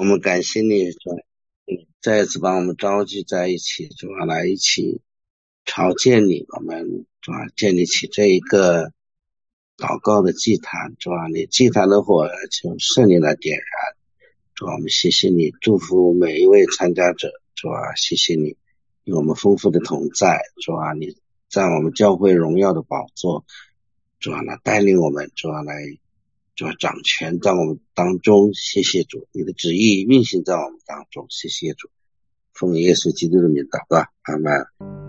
我们感谢你，主啊，再一次把我们召集在一起，主啊，来一起朝见你，我们主啊建立起这一个祷告的祭坛，主啊，你祭坛的火求圣灵来点燃，主啊，我们谢谢你，祝福每一位参加者，主啊，谢谢你与我们丰富的同在，主啊，你在我们教会荣耀的宝座，主啊，来带领我们，主啊，来主啊掌权在我们当中，谢谢主，你的旨意运行在我们当中，谢谢主，奉耶稣基督的名祷告，阿们。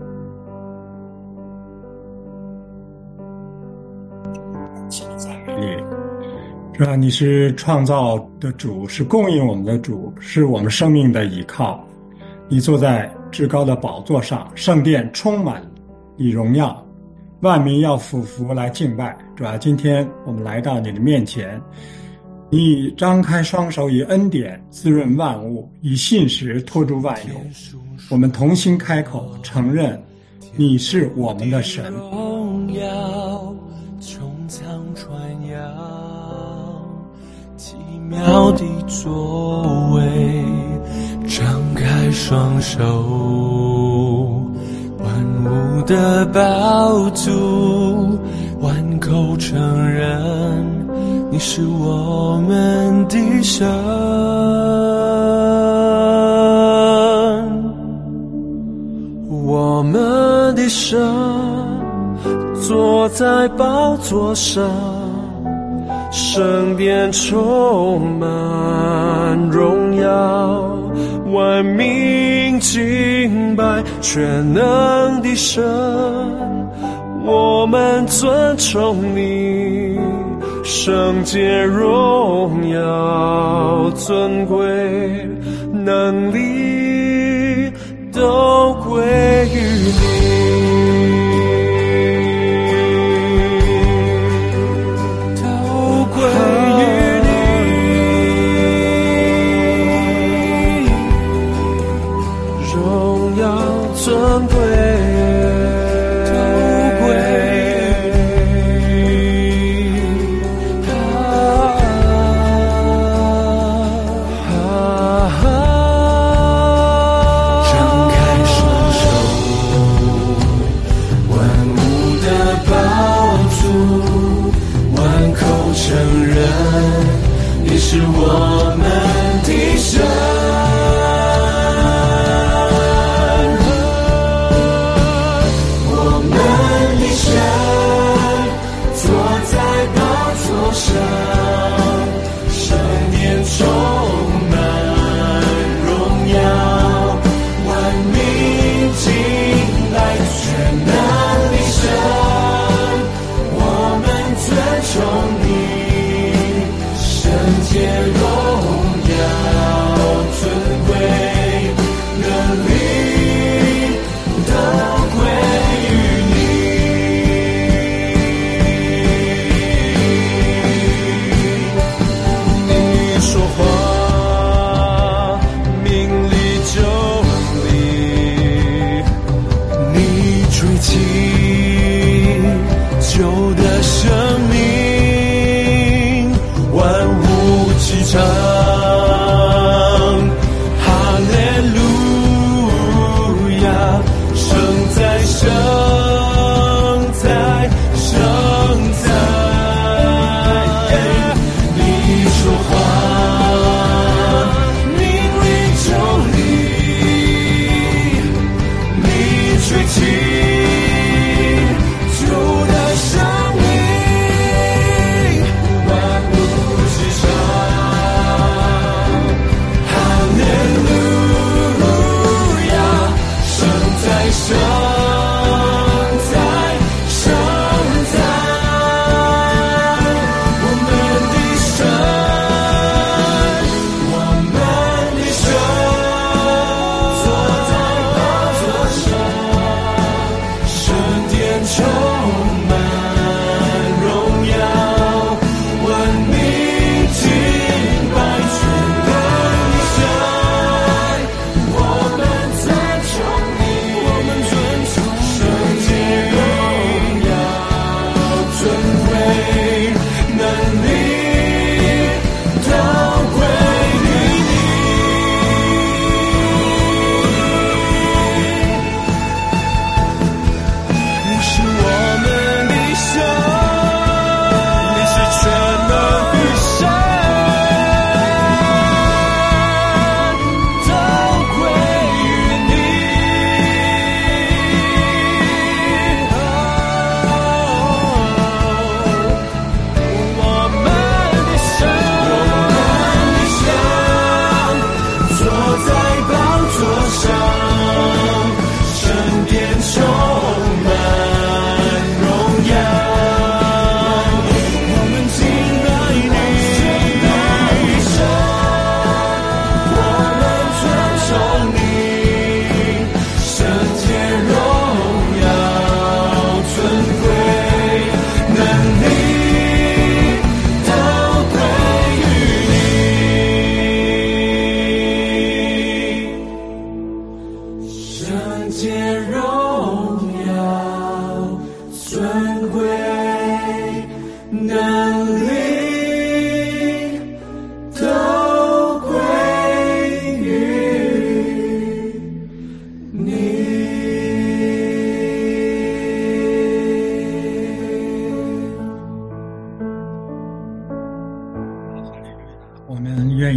是吧？你是创造的主，是供应我们的主，是我们生命的依靠。你坐在至高的宝座上，圣殿充满你荣耀，万民要俯伏来敬拜。主啊，今天我们来到你的面前，你张开双手，以恩典滋润万物，以信实托住万有。我们同心开口，承认你是我们的神。 荣耀从苍传扬，奇妙的作为，张开双手，万物的宝珠，万口承认你是我们的神。我们的神坐在宝座上，圣殿充满荣耀，万民敬拜全能的神。我们尊崇你，圣洁荣耀尊贵，能力都归于你。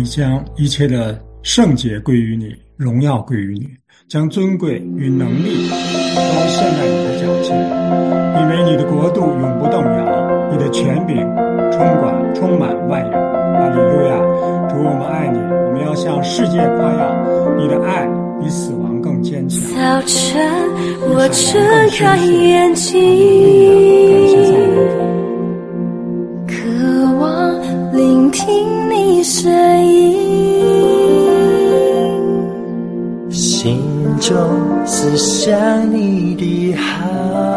将一切的圣洁归于你，荣耀归于你，将尊贵与能力都献在你的脚前，因为你的国度永不动摇，你的权柄充满万有。哈利路亚！主，我们爱你，我们要向世界夸耀你的爱比死亡更坚强。 早晨我睁开眼睛，渴望聆听你声音， 心中思想你的好，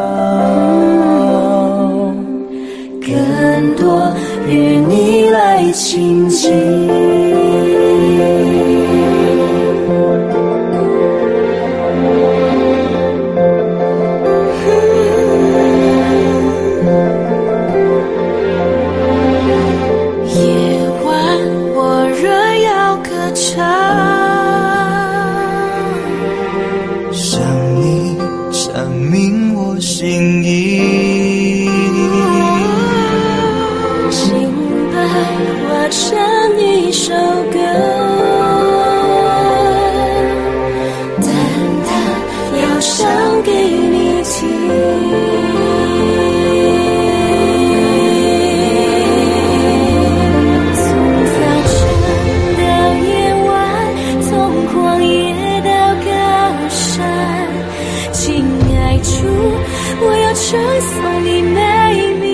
更多与你来亲近。夜晚我仍要歌唱， 向你阐明我心意， 敬拜化成一首歌，单单要唱给你听。称颂你美名，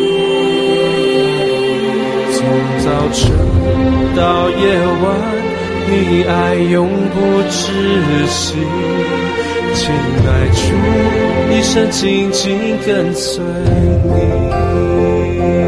从早晨到夜晚，你爱永不止息。亲爱主，一生紧紧跟随你。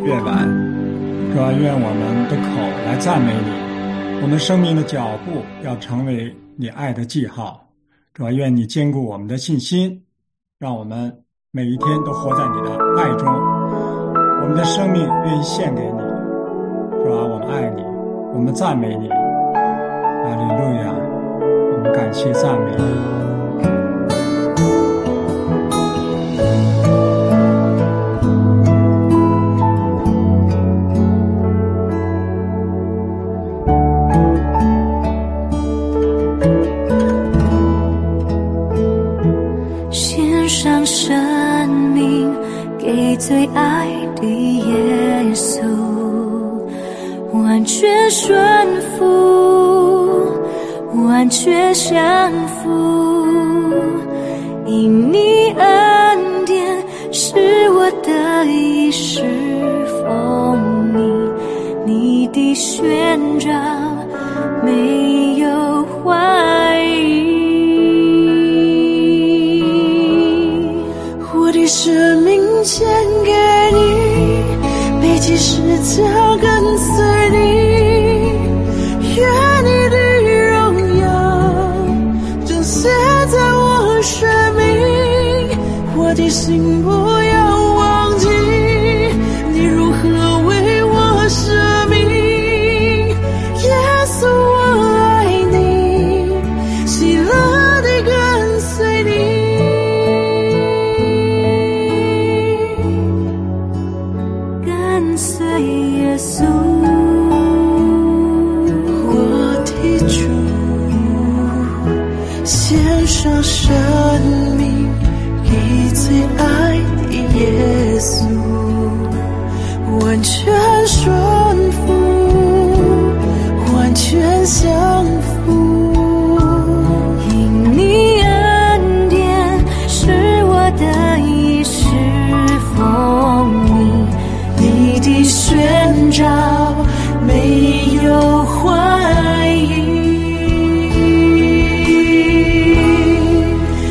夜晚，主啊，愿我们的口来赞美你，我们生命的脚步要成为你爱的记号。主啊，愿你坚固我们的信心，让我们每一天都活在你的爱中。我们的生命愿意献给你，主啊，我们爱你，我们赞美你。哈利路亚，我们感谢赞美你。 最爱的耶稣，完全顺服，完全降服，因你恩典是我的衣食丰盈，你的宣召没有怀疑，我的生命献给你，背起十字架跟随你，愿你的荣耀震碎在我生命，我的心不要忘记你如何为我舍命，耶稣我爱你，喜乐地跟随你，耶稣，我的主，献上生命给最爱的耶稣，完全顺服，完全降服，因你恩典是我的衣食丰盈，你的宣召没有怀疑，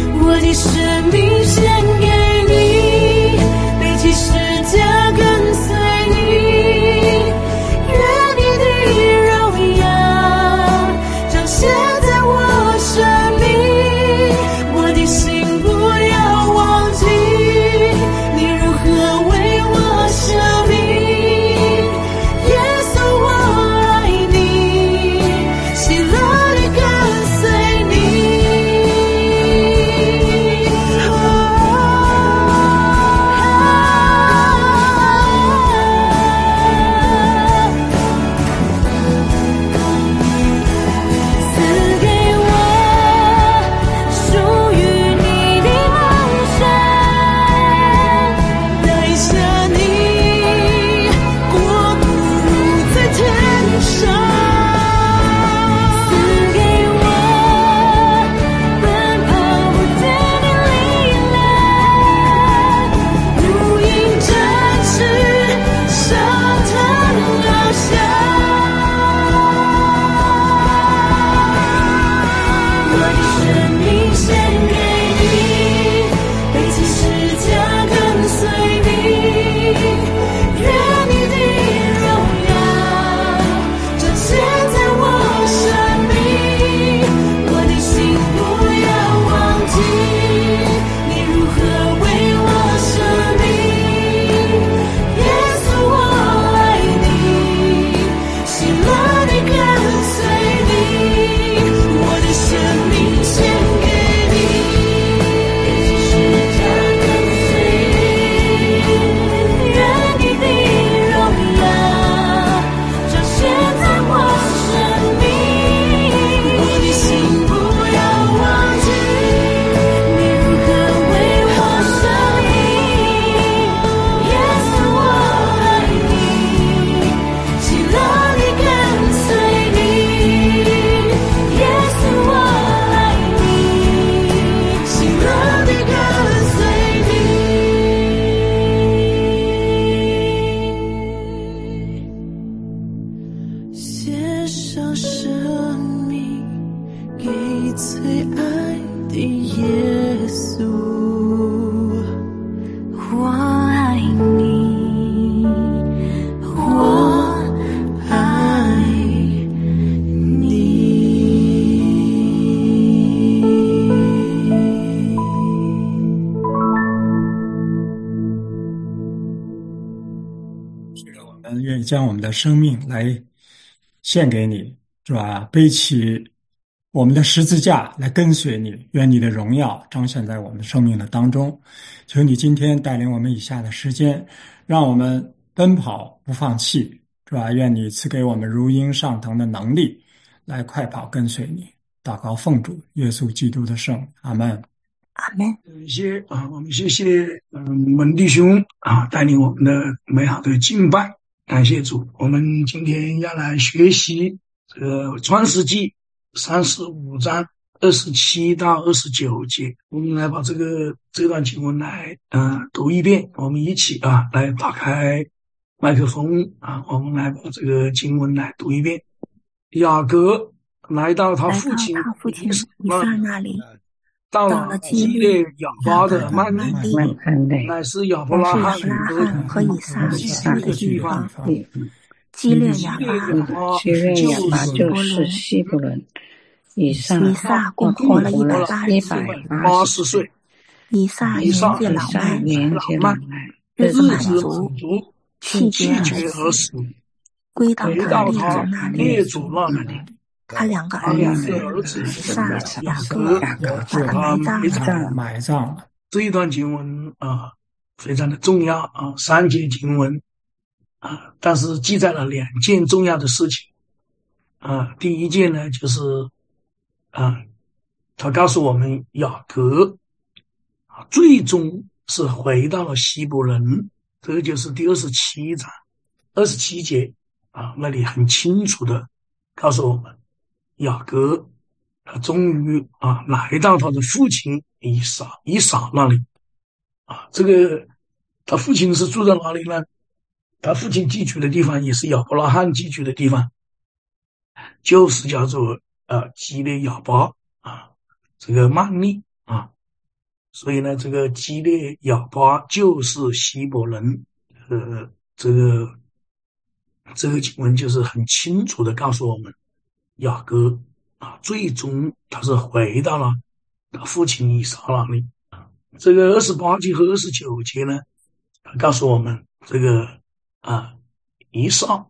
们愿意将我们的生命来献给你，是吧？背起我们的十字架来跟随你，愿你的荣耀彰显在我们生命的当中。求你今天带领我们以下的时间，让我们奔跑不放弃，是吧？愿你赐给我们如鹰上腾的能力，来快跑跟随你。祷告奉主耶稣基督的圣，阿门。 阿门。 我们谢谢文弟兄带领我们的美好的敬拜，感谢主。我们今天要来学习这个创世纪35章27到29节，我们来把这段经文来读一遍。我们一起来打开麦克风我们来把这个经文来读一遍。雅各来到他父亲以撒那里，到了基列亚巴的曼利，乃是亚伯拉罕和以撒居的地方。 基列亚巴就是希伯伦。以撒共活了180岁。以撒年纪老迈，日子满足，气绝而死，归到他列祖那里。他两个儿子以撒、雅各把他埋葬了。 这一段经文非常的重要3节经文但是记载了2件重要的事情第一件呢就是他告诉我们雅各最终是回到了希伯伦，这个就是第27章27节那里很清楚的告诉我们雅各他终于来到他的父亲以撒那里这个他父亲是住在哪里呢？他父亲寄居的地方也是亚伯拉罕寄居的地方，就是叫做基列亚巴这个曼利所以呢这个基列亚巴就是希伯伦这个经文就是很清楚的告诉我们雅各最终他是回到了他父亲以撒那里。这个28节和29节呢他告诉我们这个以撒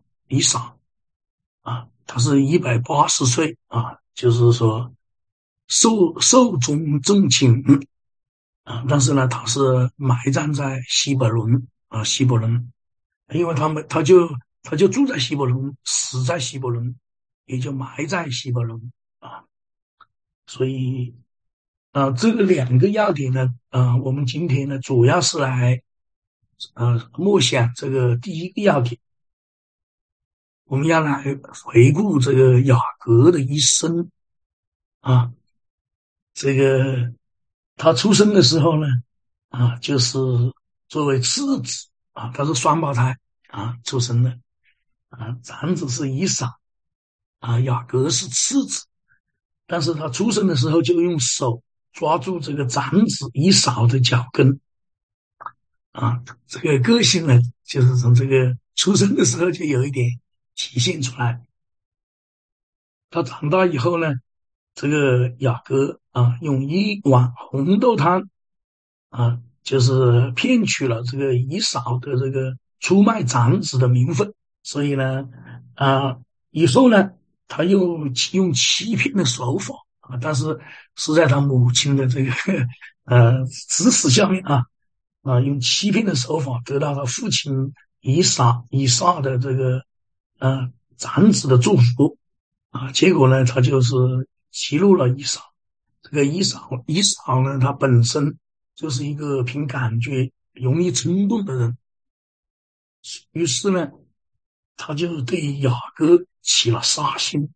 他是180岁就是说寿终正寝但是呢他是埋葬在希伯伦因为他就住在希伯伦，死在希伯伦，也就埋在希伯伦所以这个2个要点呢我们今天呢主要是来默想这个第一个要点，我们要来回顾这个雅各的一生这个他出生的时候呢就是作为次子他是双胞胎出生的长子是以撒雅各是次子，但是他出生的时候就用手抓住这个长子以扫的脚跟这个个性呢就是从这个出生的时候就有一点体现出来。他长大以后呢这个雅各用1碗红豆汤就是骗取了这个以扫的这个出卖长子的名分，所以呢以后呢他又用欺骗的手法但是是在他母亲的这个指使下面用欺骗的手法得到他父亲以撒的这个长子的祝福结果呢他就是激怒了以扫。这个以扫呢他本身就是一个凭感觉容易冲动的人，于是呢他就对雅各起了杀心，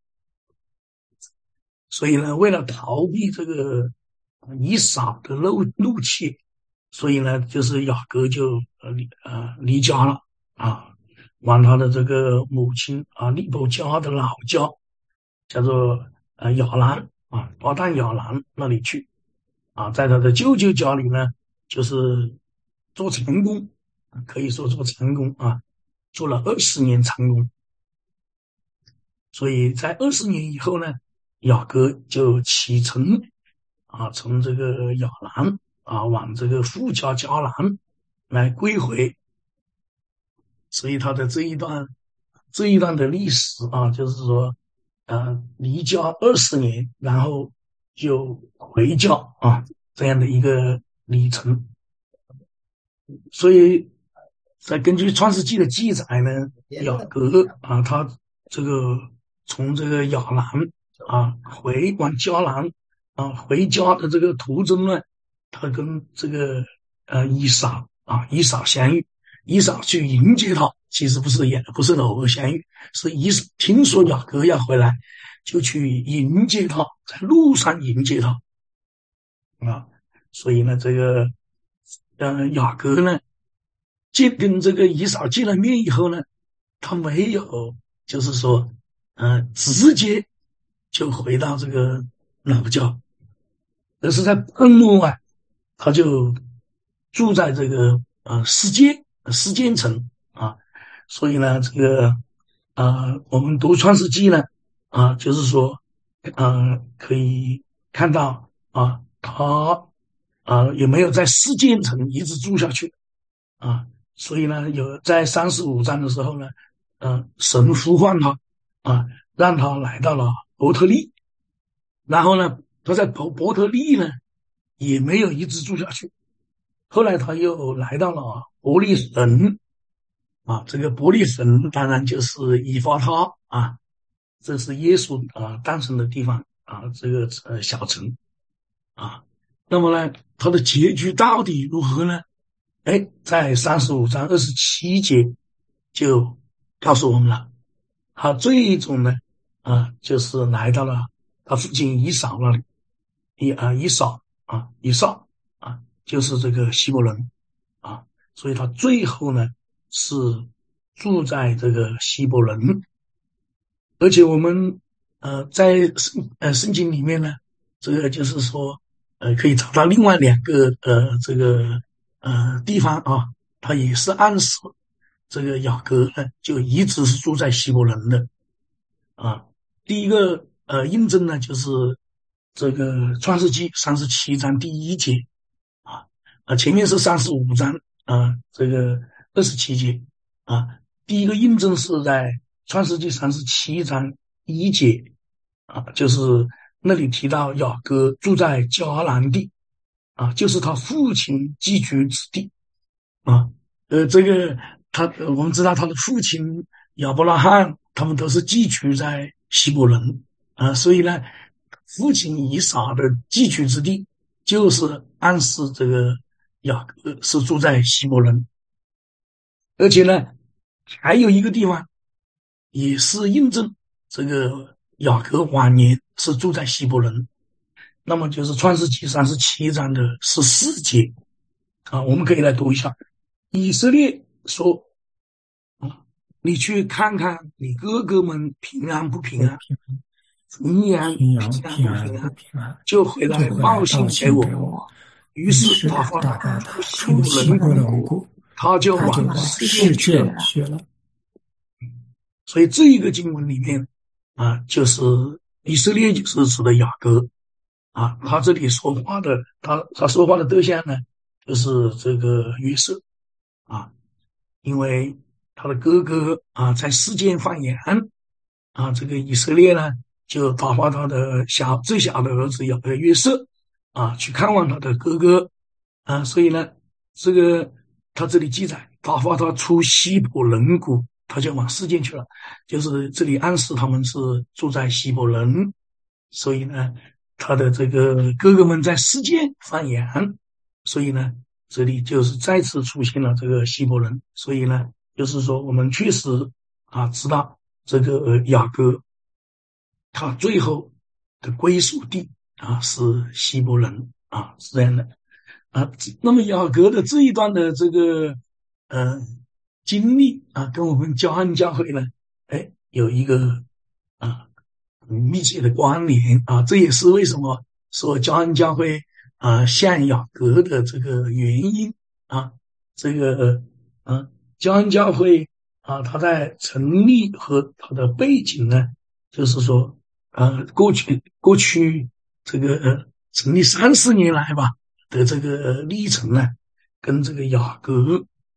所以呢为了逃避这个以扫的怒气，所以呢就是雅各就离家了往他的这个母亲利伯家的老家叫做亚兰巴旦亚兰那里去在他的舅舅家里呢就是做长工，可以说做长工做了20年长工。所以在20年以后呢雅各就启程从这个亚兰往这个父家迦南来归回。 所以他的这一段的历史啊，就是说，离家20年，然后就回教啊这样的一个历程。所以，在根据《创世纪》的记载呢，雅各啊，他这个从这个亚兰啊往迦南啊回家的这个途中呢，他跟这个以扫相遇，以扫去迎接他，其实不是偶尔相遇，是听说雅各要回来，就去迎接他，在路上迎接他啊。所以呢，这个雅各呢，跟这个以扫见了面以后呢，他没有就是说直接就回到这个老家，而是在半路啊，他就住在这个示剑城啊。所以呢，这个我们读创世纪呢就是说可以看到他也没有在示剑城一直住下去啊。所以呢，有在35章的时候呢，神呼唤他让他来到了伯特利，然后呢，他在伯特利呢也没有一直住下去，后来他又来到了伯利恒这个伯利恒当然就是以法他这是耶稣诞生的地方这个小城那么呢，他的结局到底如何呢？在35章27节就告诉我们了，他最终呢就是来到了他父亲以扫那里，以扫就是这个希伯伦所以他最后呢是住在这个希伯伦。而且我们在圣经里面呢，这个就是说可以找到另外2个这个地方它也是暗示这个雅各呢就一直是住在希伯伦的第一个印证呢就是这个创世纪37章第1节前面是35章这个27节第一个印证是在创世纪37章1节就是那里提到雅各住在迦南地就是他父亲寄居之地这个我们知道他的父亲亚伯拉罕他们都是寄居在希伯伦所以呢，父亲以撒的寄居之地就是暗示这个雅各是住在希伯伦。而且呢，还有一个地方也是印证这个雅各晚年是住在希伯伦，那么就是创世纪37章的14节我们可以来读一下。以色列说你去看看你哥哥们平安不平安，平安平安，就回来报信给我。于是他发出希伯伦谷，他就往世界去了。所以这一个经文里面就是以色列就是指的雅各他这里说话的他说话的对象呢就是这个约瑟因为他的哥哥在世间犯言这个以色列呢就打发他的最小的儿子约瑟去看望他的哥哥所以呢这个他这里记载打发他出希伯伦谷，他就往世间去了，就是这里暗示他们是住在希伯伦。所以呢他的这个哥哥们在世间犯言，所以呢这里就是再次出现了这个希伯伦。所以呢就是说我们确实知道这个雅各他最后的归属地是希伯伦是这样的那么雅各的这一段的这个经历跟我们交汉教会呢有一个密切的关联这也是为什么说交汉教会像雅各的这个原因这个交汉教会它在成立和它的背景呢，就是说过去这个成立30年来吧的这个历程呢，跟这个雅各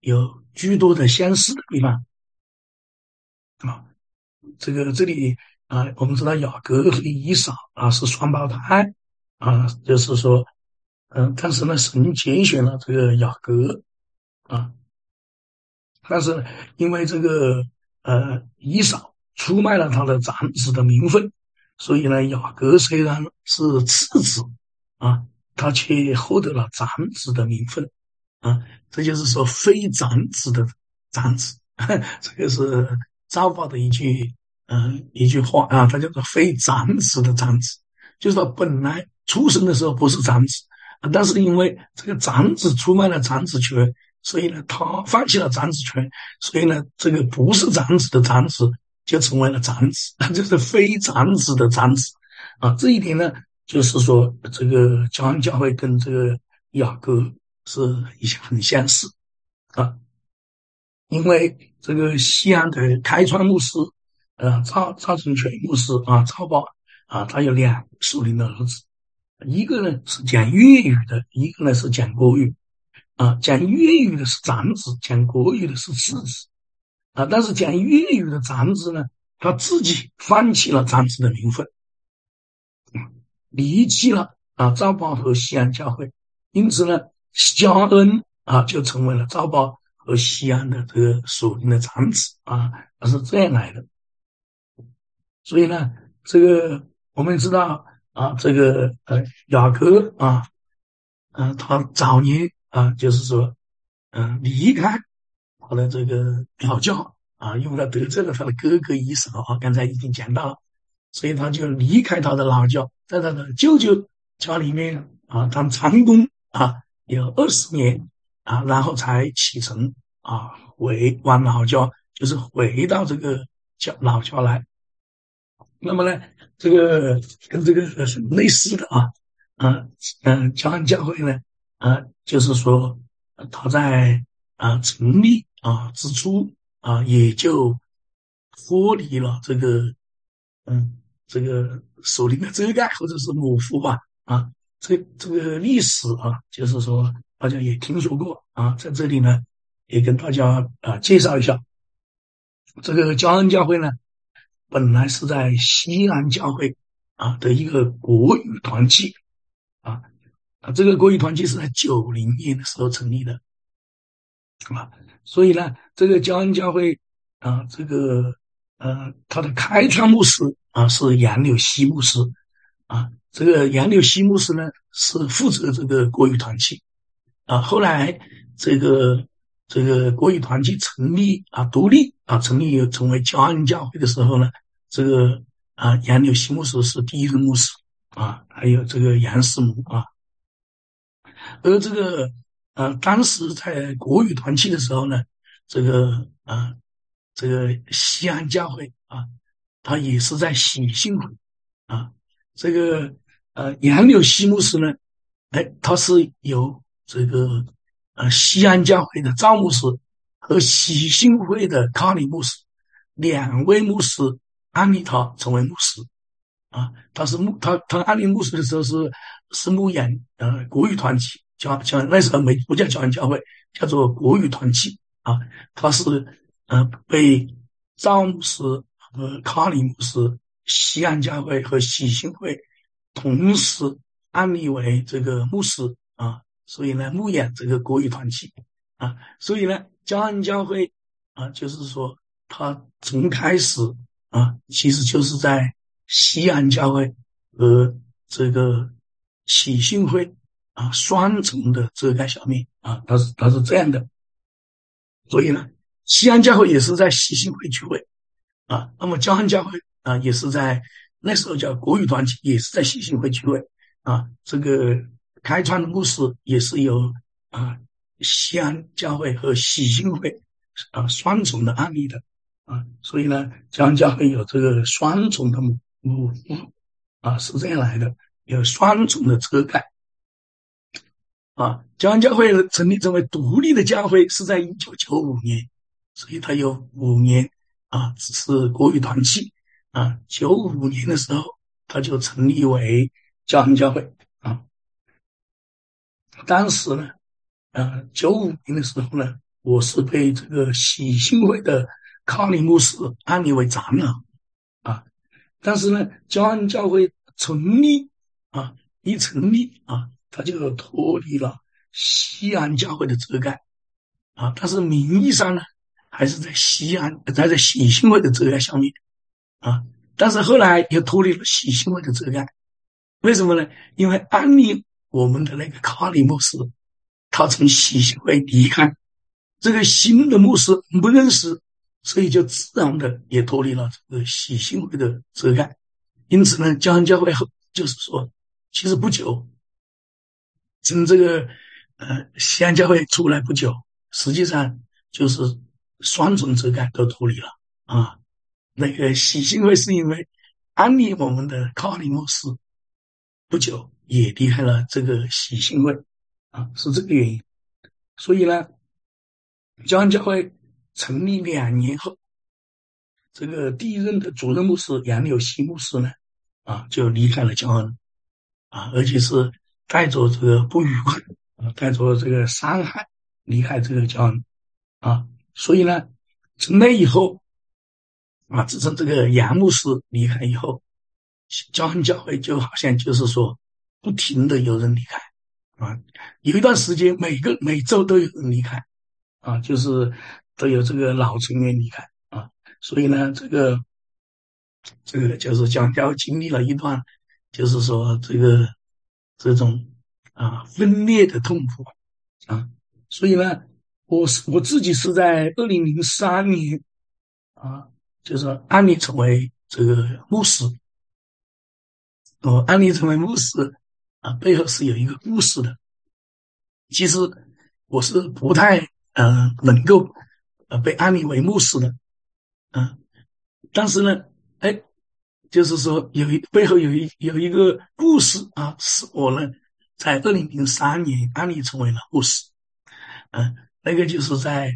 有居多的相似的地方啊。这里我们知道雅各和以扫是双胞胎就是说，但是呢，神拣选了这个雅各啊，但是因为这个以扫出卖了他的长子的名分，所以呢，雅各虽然是次子他却获得了长子的名分这就是说非长子的长子，这个是造报的一句话它叫做非长子的长子，就是说本来出生的时候不是长子但是因为这个长子出卖了长子权，所以呢，他放弃了长子权，所以呢，这个不是长子的长子就成为了长子，就是非长子的长子这一点呢，就是说这个教安教会跟这个雅各是很相似因为这个西安的开创牧师赵成全牧师赵宝他有2个属灵的儿子，一个呢是讲粤语的，一个呢是讲国语讲粤语的是长子，讲国语的是次子但是讲粤语的长子呢，他自己放弃了长子的名分离弃了赵宝和西安教会，因此呢，嘉恩就成为了赵宝和西安的这个属灵的长子他是这样来的。所以呢，这个我们知道这个雅各他早年就是说离开他的这个老教因为他得罪了他的哥哥以扫刚才已经讲到了，所以他就离开他的老教，在他的舅舅家里面当长工有20年然后才启程往老教，就是回到这个老教来。那么呢，这个跟这个很类似的教安教会呢就是说他在成立之初也就脱离了这个属灵的遮盖或者是模糊吧这个历史就是说大家也听说过在这里呢也跟大家介绍一下。这个教安教会呢本来是在西安教会的一个国语团契这个国语团契是在90年的时候成立的所以呢，这个教安教会这个他的开创牧师是杨柳溪牧师这个杨柳溪牧师呢是负责这个国语团契后来这个国语团契成立独立成立成为教安教会的时候呢，这个杨柳溪牧师是第一个牧师还有这个杨师母而这个当时在国语团契的时候呢，这个西安教会他也是在喜信会这个杨柳溪牧师呢他是由这个西安教会的赵牧师和喜信会的卡里牧师2位牧师安利他成为牧师他安利牧师的时候是牧养国语团契那时候不叫教安教会，叫做国语团契他是被赵牧师和卡里牧师西安教会和喜信会同时安立为这个牧师所以呢牧养这个国语团契所以呢教安教会就是说他从开始其实就是在西安教会和这个喜信会双重的遮盖下面它是这样的。所以呢西安教会也是在喜信会聚会那么教安教会也是在那时候叫国语团契，也是在喜信会聚会这个开创的牧师也是由西安教会和喜信会双重的案例的所以呢教安教会有这个双重的母是这样来的，有双重的遮盖教安教会成立成为独立的教会是在1995年，所以它有5年只是国语团契95年的时候它就成立为教安教会当时呢95年的时候呢我是被这个喜信会的卡里牧师安立为长老啊。但是呢，交安教会成立啊，一成立啊，他就脱离了西安教会的遮盖啊，但是名义上呢，还是在西安，在喜信会的遮盖下面啊。但是后来又脱离了喜信会的遮盖，为什么呢？因为安利我们的那个卡里牧师，他从喜信会离开，这个新的牧师不认识，所以就自然的也脱离了这个喜信会的遮盖。因此呢，交安教会后就是说，其实不久，从这个西安教会出来不久，实际上就是双重遮盖都脱离了啊。那个喜信会是因为安利我们的卡里牧师不久也离开了这个喜信会啊，是这个原因。所以呢，交安教会成立2年后，这个第一任的主任牧师杨柳熙牧师呢，就离开了交安啊，而且是带着这个不愉快啊，带着这个伤害离开这个交安啊。所以呢，从那以后啊，自从这个杨牧师离开以后，交安教会就好像就是说不停的有人离开啊，有一段时间每周都有人离开啊，就是都有这个老成员离开啊。所以呢，这个就是交安教会经历了一段就是说这种分裂的痛苦啊。所以呢，我自己是在2003年啊，就是安利成为这个牧师。安利成为牧师啊，背后是有一个故事的。其实我是不太能够被安利为牧师的，但是呢，就是说背后有一个故事啊，使我呢在2003年安利成为了牧师。那个就是在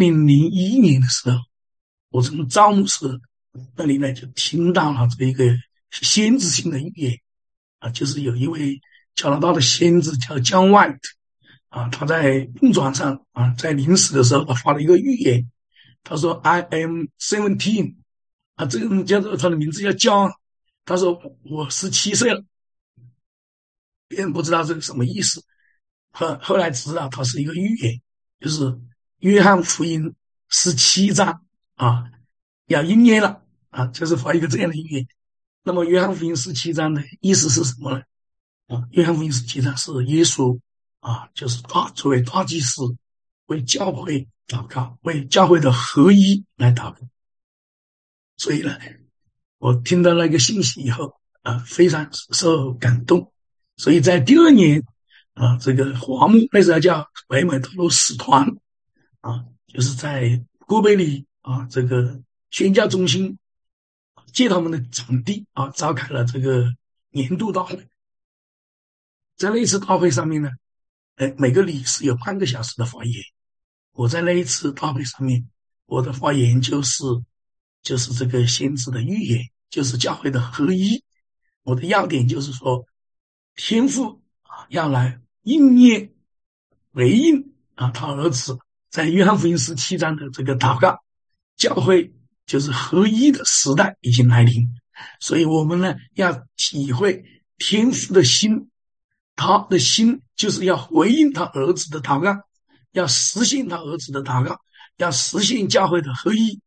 2001年的时候，我从赵牧师那里呢就听到了这一个先知性的预言啊，就是有一位加拿大的先知叫 John White 啊，他在病床上啊，在临死的时候他发了一个预言，他说 I am 17啊，这个人叫做他的名字叫 John， 他说我17岁了，别人不知道这个什么意思，后来知道他是一个预言，就是约翰福音17章啊要应验了啊，就是发一个这样的预言。那么约翰福音17章的意思是什么呢？约翰福音17章是耶稣就是作为大祭司为教会祷告，为教会的合一来祷告。所以呢，我听到那个信息以后非常受感动。所以在第2年这个华牧那时候叫北美道路使团就是在郭贝里这个宣教中心借他们的场地召开了这个年度大会。在那一次大会上面呢，每个理事有半个小时的发言。我在那一次大会上面，我的发言就是这个先知的预言，就是教会的合一。我的要点就是说，天父要来应验回应他儿子在约翰福音17章的这个祷告，教会就是合一的时代已经来临。所以我们呢要体会天父的心，他的心就是要回应他儿子的祷告，要实现他儿子的祷告，要实现教会的合一。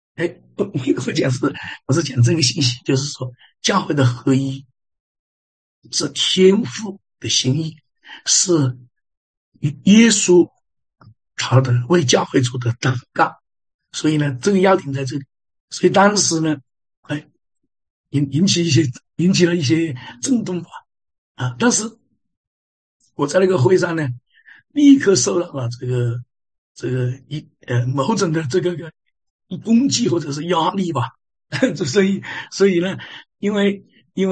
我是讲这个信息，就是说教会的合一是天父的心意，是耶稣他的为教会做的祷告。所以呢，这个要点在这里。所以当时呢，引起了一些震动吧但是我在那个会上呢，立刻受到了某种的这个攻击或者是压力吧所以呢，因为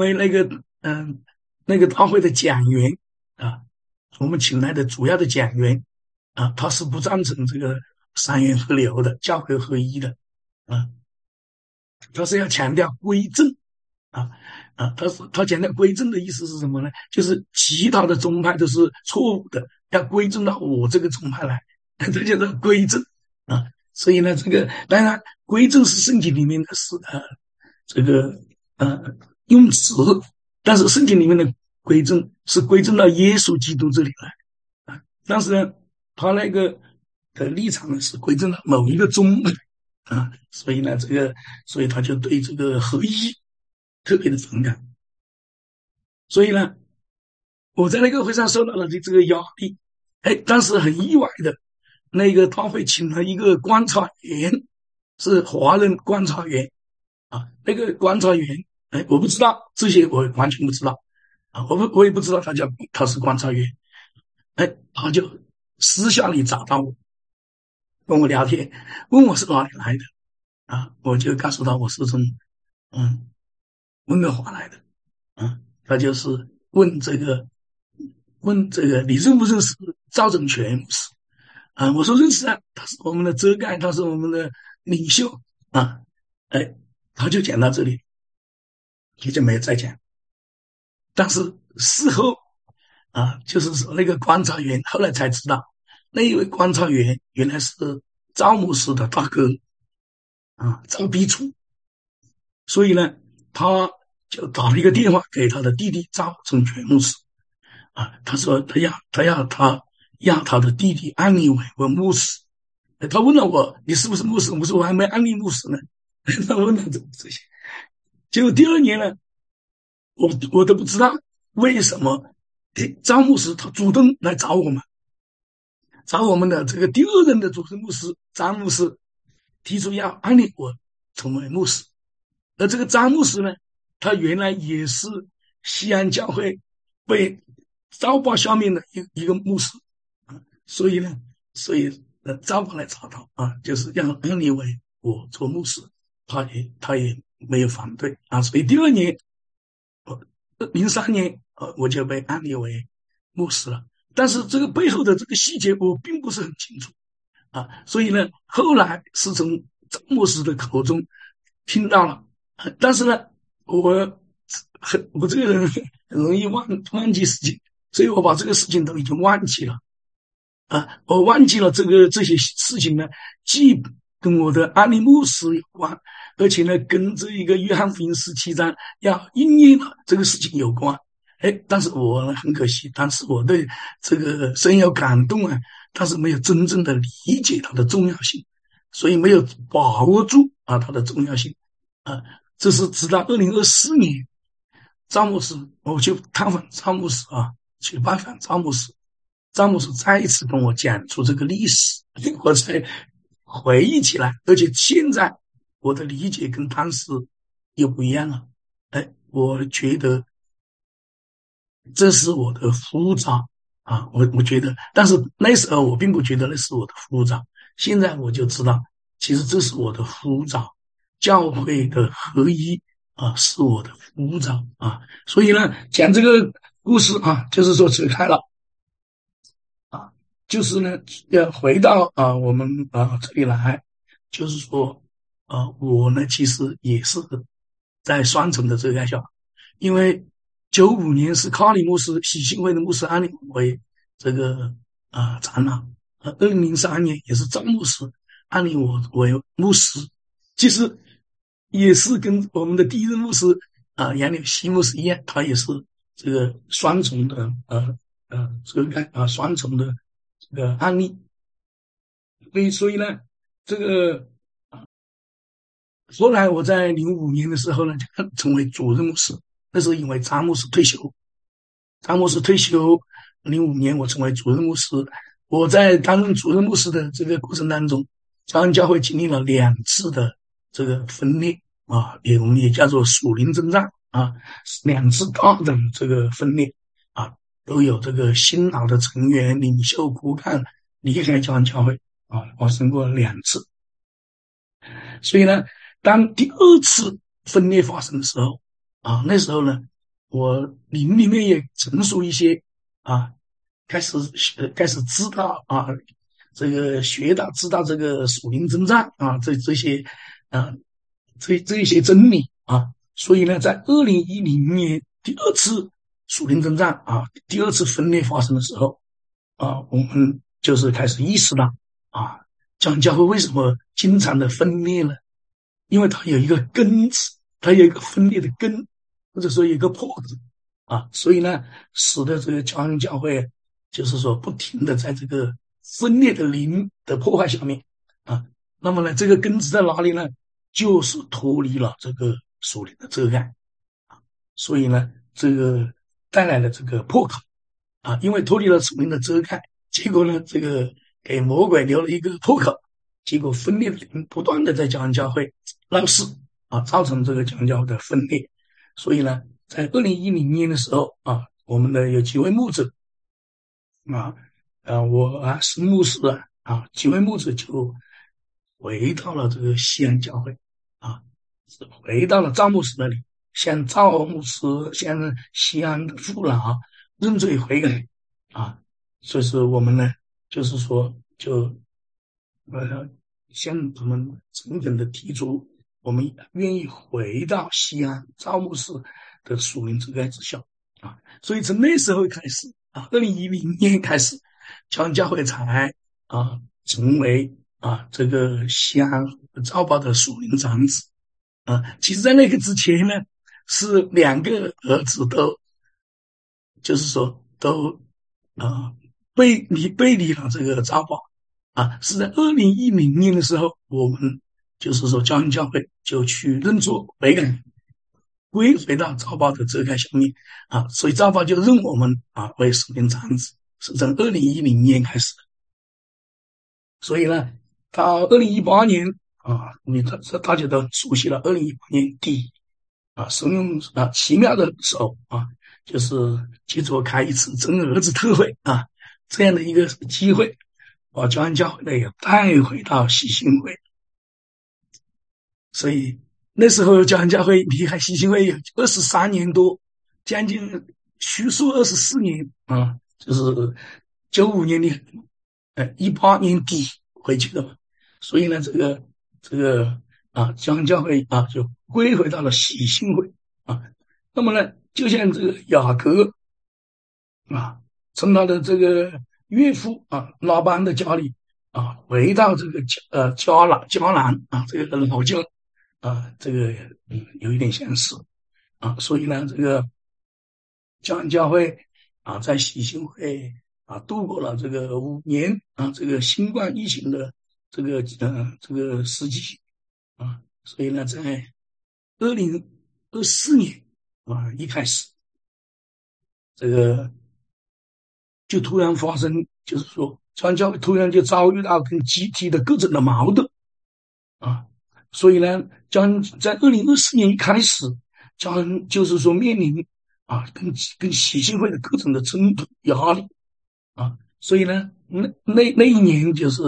那个大会的讲员我们请来的主要的讲员他是不赞成这个三元合流的，教会合一的他是要强调归正他强调归正的意思是什么呢？就是其他的宗派都是错误的，要归正到我这个宗派来。 这叫做归正啊。所以呢，这个当然归正是圣经里面的这个用词，但是圣经里面的归正是归正到耶稣基督这里来啊。但是呢，他那个的立场呢是归正到某一个宗啊，所以呢，所以他就对这个合一特别的反感。所以呢，我在那个会上受到了这个压力，但是很意外的，那个他会请了一个观察员，是华人观察员啊，那个观察员，我不知道这些，我完全不知道啊，我也不知道他是观察员，他就私下里找到我，跟我聊天，问我是哪里来的啊，我就告诉他我是从温哥华来的啊，他就是问这个你认不认识赵正全牧师啊？我说认识啊，他是我们的遮盖，他是我们的领袖啊，他就讲到这里，也就没有再讲。但是事后啊，就是说那个观察员后来才知道，那一位观察员原来是赵牧师的大哥啊，赵必楚，所以呢，他就打了一个电话给他的弟弟赵正全牧师啊，他说他要他的弟弟安利为牧师，他问了我你是不是牧师？我说我还没安利牧师呢，他问了这些，结果第二年呢，我都不知道为什么张牧师他主动来找我们的这个第二任的主任牧师张牧师，提出要安利我成为牧师。而这个张牧师呢，他原来也是西安教会被招报下面的一个牧师啊，所以招报来找他啊，就是要安利为我做牧师，他也没有反对啊，所以第二年03年我就被安利为牧师了。但是这个背后的这个细节我并不是很清楚啊，所以呢，后来是从张牧师的口中听到了，但是呢，我这个人很容易忘记事情，所以我把这个事情都已经忘记了啊，我忘记了这些事情呢，既跟我的安利牧师有关，而且呢，跟这一个约翰福音17章要应验的这个事情有关。但是我很可惜，当时我对这个深有感动啊，但是没有真正的理解它的重要性，所以没有把握住啊它的重要性啊。这是直到2024年，张牧师我去探访张牧师啊，去拜访张牧师，张牧师再一次跟我讲出这个历史，我才回忆起来，而且现在我的理解跟当时又不一样了。我觉得这是我的呼召啊，我觉得，但是那时候我并不觉得那是我的呼召，现在我就知道，其实这是我的呼召，教会的合一啊，是我的呼召啊，所以呢，讲这个故事啊，就是说扯开了啊，就是呢，要回到我们这里来，就是说我呢其实也是在双城的这个校，因为95年是卡里牧师喜信会的牧师安利为这个长老，2003年也是张牧师安利我为牧师，其实也是跟我们的第一任牧师杨柳西牧师一样，他也是这个双重的双重的这个案例。所以呢，这个后来我在05年的时候呢，就成为主任牧师。那是因为张牧师退休，05年我成为主任牧师。我在担任主任牧师的这个过程当中，长安教会经历了2次的这个分裂啊，我们也叫做属灵征战啊，2次大的这个分裂啊，都有这个新老的成员、领袖、骨干离开长安教会啊，发生过2次。所以呢，当第2次分裂发生的时候啊，那时候呢，我灵里面也成熟一些啊，开始知道啊，这个知道这个属灵征战啊，这些这些真理啊，所以呢，在2010年第2次属灵征战啊，第2次分裂发生的时候啊，我们就是开始意识到啊，教会教会为什么经常的分裂呢？因为它有一个根子，它有一个分裂的根，或者说有一个破子啊，所以呢，使得这个教会就是说不停的在这个分裂的灵的破坏下面啊，那么呢，这个根子在哪里呢？就是脱离了这个属灵的遮盖啊，所以呢，这个带来了这个破口啊，因为脱离了属灵的遮盖，结果呢，这个给魔鬼留了一个破口，结果分裂的灵不断的在教会闹事啊，造成这个教会的分裂。所以呢，在2010年的时候啊，我们的有几位牧者啊，我是牧师几位牧者就回到了这个西安教会啊，回到了赵牧师那里，向赵牧师、向西安的父老认罪悔改啊，所以说我们呢，就是说向他们诚恳的提出，我们愿意回到西安赵牧师的属灵遮盖之下啊，所以从那时候开始啊，2010年开始，教会才成为这个西安赵报的属灵长子啊。其实，在那个之前呢，是2个儿子都，就是说都背离了这个赵报啊。是在2010年的时候，我们就是说教会就去认错悔改，归回到赵报的遮盖下面啊，所以赵报就认我们为属灵长子，是从2010年开始的。所以呢，到2018年大家都熟悉了，2018年底神用奇妙的手就是借着开一次真儿子特会这样的一个机会，把教会呢也带回到喜信会。所以那时候教会离开喜信会有23年多，将近虚数24年就是95年的18年底回去的嘛。所以呢，这个教会就归回到了喜信会那么呢，就像这个雅各从他的这个岳父拉班的家里回到这个迦南这个老家这个有一点相似所以呢，这个教会在喜信会度过了这个5年这个新冠疫情的这个时期所以呢，在2024年一开始，这个就突然发生，就是说教会突然就遭遇到跟集体的各种的矛盾所以呢，在2024年一开始，就是说面临跟喜信会的各种的冲突压力所以呢，那一年就是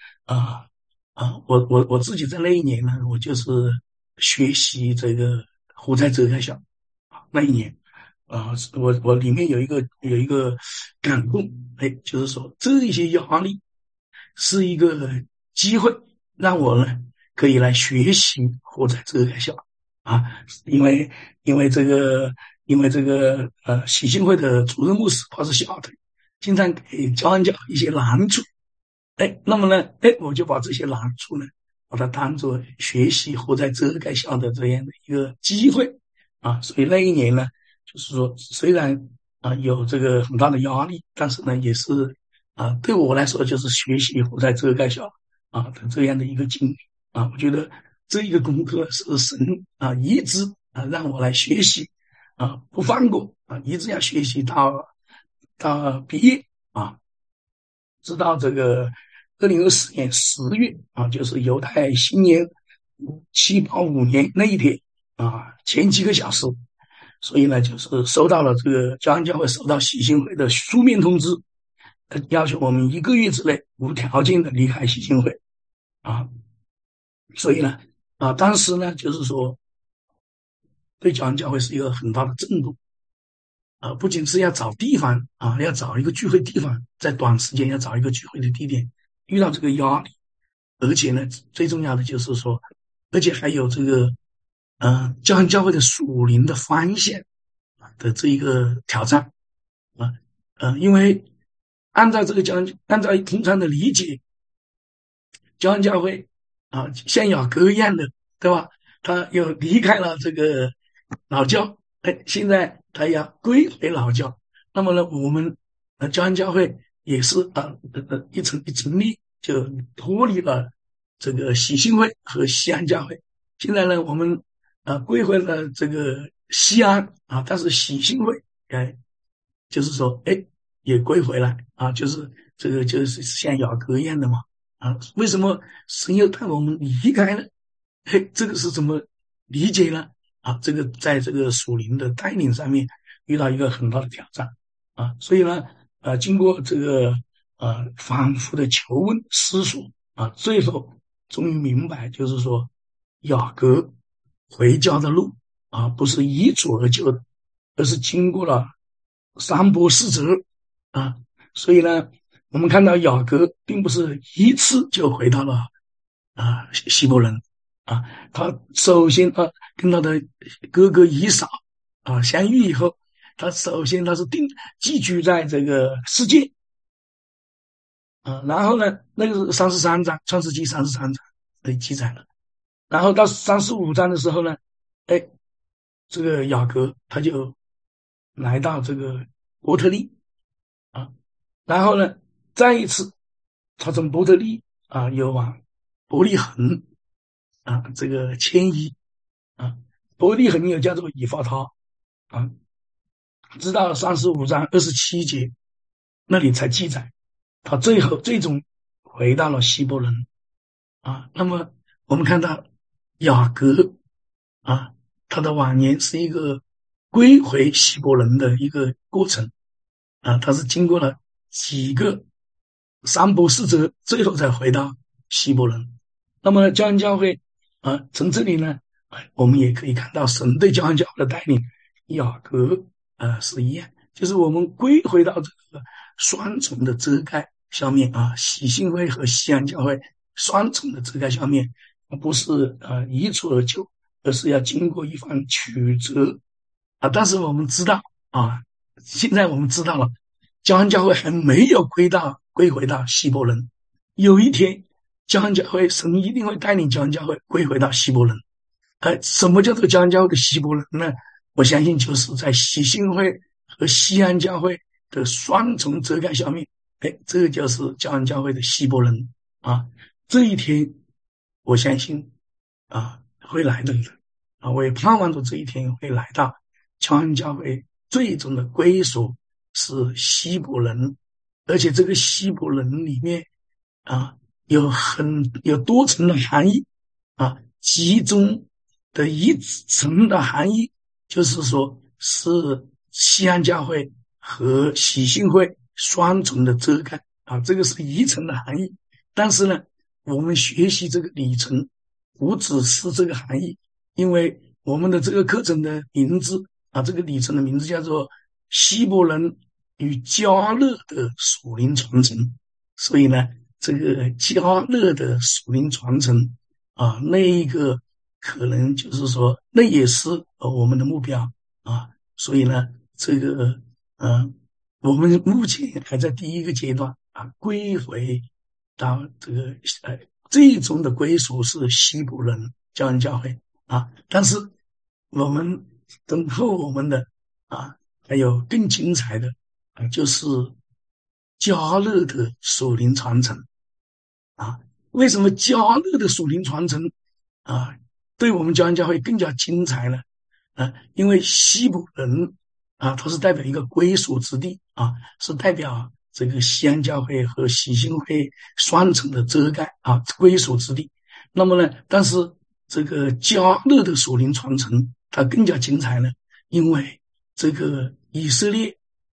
我自己在那一年呢，我就是学习这个活在遮盖下那一年我里面有一个感动，就是说这一些压力是一个机会，让我呢可以来学习活在遮盖下因为这个喜信会的主任牧师他是小腿，经常给教一些难处那么呢我就把这些难处呢把它当作学习活在遮盖下的这样的一个机会所以那一年呢，就是说虽然有这个很大的压力，但是呢也是对我来说就是学习活在遮盖下的这样的一个经历我觉得这一个功课是神一直让我来学习不放过一直要学习到毕业直到这个2024年10月就是犹太新年785年那一天前几个小时，所以呢就是收到了这个教会收到喜信会的书面通知，要求我们1个月之内无条件的离开喜信会所以呢当时呢就是说对教会是一个很大的震动不仅是要找地方要找一个聚会地方，在短时间要找一个聚会的地点，遇到这个压力，而且呢最重要的就是说，而且还有这个教会的属灵的方向的这一个挑战因为按照通常的理解教会教会啊，像雅各一样的，对吧？他又离开了这个老教，现在他要归回老教。那么呢，我们教会教会也是一层一层立，就脱离了这个喜信会和西安教会。现在呢，我们归回了这个西安啊，但是喜信会就是说也归回来啊，就是这个就是像雅各一样的嘛啊。为什么神又带我们离开呢？这个是怎么理解呢？啊，这个在这个属灵的带领上面遇到一个很大的挑战啊，所以呢，经过这个反复的求问思索啊，最后终于明白，就是说雅各回家的路啊，不是一蹴而就的，而是经过了三波四折啊，所以呢，我们看到雅各并不是一次就回到了希伯伦啊，他首先跟他的哥哥以扫相遇以后，他首先他是寄居在这个世界然后呢，那个是33章，创世纪33章的记载了。然后到35章的时候呢，这个雅各他就来到这个伯特利然后呢，再一次他从伯特利又往伯利恒这个迁移伯利恒又叫做以法他直到35章27节那里才记载他最终回到了希伯伦那么我们看到雅各他的晚年是一个归回希伯伦的一个过程他是经过了几个三波四折，最后才回到希伯伦。那么教会教会从这里呢我们也可以看到神对教会教会的带领雅各是一样，就是我们归回到这个双重的遮盖下面喜信会和西安教会双重的遮盖下面，不是一蹴而就，而是要经过一番曲折但是我们知道现在我们知道了教会教会还没有归回到希伯伦，有一天教会教会神一定会带领教会教会归回到希伯伦什么叫做教会教会的希伯伦呢？我相信就是在喜信会和西安教会的双重遮盖下面这个就是教会教会的希伯伦这一天我相信会来的我也盼望着这一天会来到，教会教会最终的归属是希伯伦，而且这个希伯伦里面有多层的含义其中的一层的含义就是说是西安教会和喜信会双重的遮盖这个是一层的含义。但是呢，我们学习这个里程不只是这个含义，因为我们的这个课程的名字这个里程的名字叫做希伯伦与迦勒的属灵传承，所以呢这个迦勒的属灵传承那一个可能就是说那也是我们的目标所以呢这个我们目前还在第一个阶段归回到这个最终的归属是希伯伦教会教会但是我们等候我们的还有更精彩的就是迦勒的属灵传承为什么迦勒的属灵传承对我们教会教会更加精彩呢因为希伯伦它是代表一个归属之地是代表这个西安教会和喜信会双重的遮盖归属之地。那么呢，但是这个迦勒的属灵传承它更加精彩呢，因为这个以色列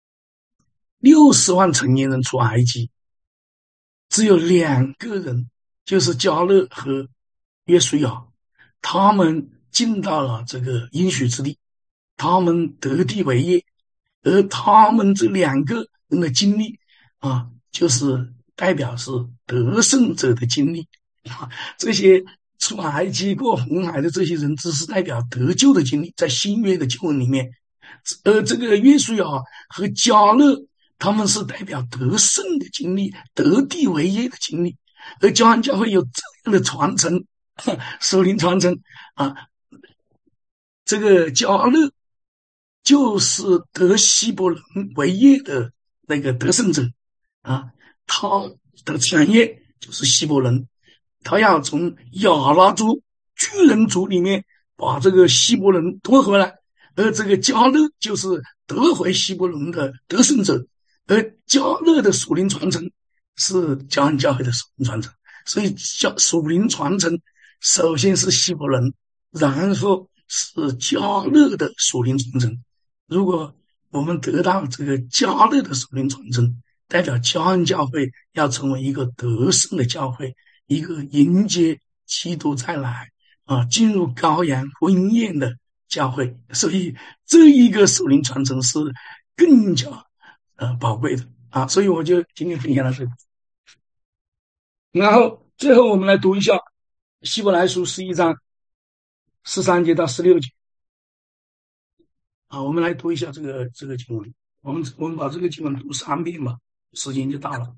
60万成年人出埃及，只有2个人，就是迦勒和约书亚，他们进到了这个应许之地，他们得地为业，而他们这2个人的经历就是代表是得胜者的经历这些出埃及过红海的这些人只是代表得救的经历，在新约的救恩里面，而这个约书亚和迦勒他们是代表得胜的经历，得地为业的经历。 而教汉教会有这样的传承，属灵传承啊，这个加勒就是得希伯伦为业的那个得胜者啊，他的产业就是希伯伦，他要从亚拉族巨人族里面把这个希伯伦夺回来，而这个加勒就是得回希伯伦的得胜者，而加勒的属灵传承是教汉教会的属灵传承，所以属灵传承首先是希伯伦，然后是加勒的属灵传承。如果我们得到这个加勒的属灵传承，代表教汉教会要成为一个得胜的教会，一个迎接基督再来啊，进入羔羊婚宴的教会。所以这一个属灵传承是更加宝贵的啊。所以我就今天分享到这里。然后最后我们来读一下希伯来书11章13节到16节啊，我们来读一下这个经文。我们把这个经文读3遍吧，时间就到了。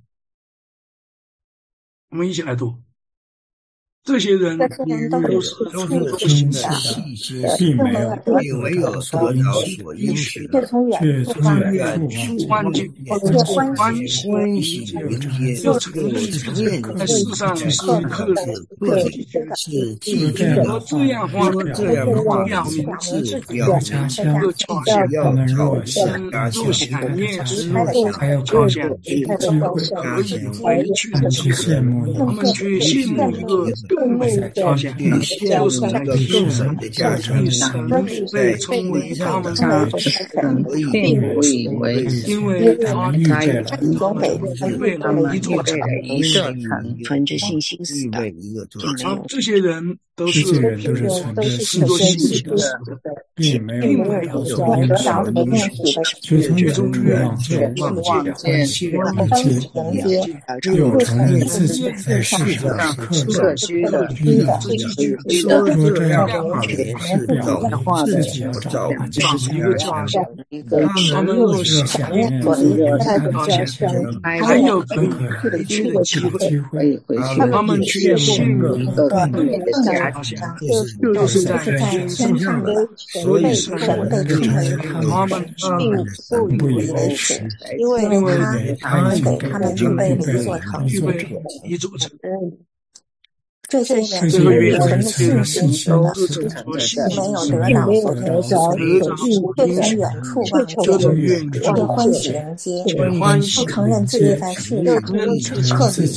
我们一起来读。这些人都是肉身所行的， 并没有得到所应许的， 却从远处处望见欢喜又承认自己在世上是客人， 是寄说这样的这样话表明自己的家乡， 的家乡， 他们若想若想念之还有家乡， 机会， 可以回去的机会， 羡慕他们却羡慕一个更美的家乡，就是在天上的家乡，神被称为他们的神， 并不以为因为他预备了一座城， 存着信心死的， 这些人都是存着是做信心的， 并没有得到所应许的，却从远处望见迎接，又承认自己在世上是客居的，说这样话表明自己要找一个家乡，他们若想念他的家乡， 还有可以回去的机会，他们却羡慕一个更美的家乡，就是在天上的，所以神被称为他们并不以为耻，因为他给他们预备了一座城。 这些人存着信心的，并没有得着所应，却从远处欢喜迎接，不承认自己在世上是客旅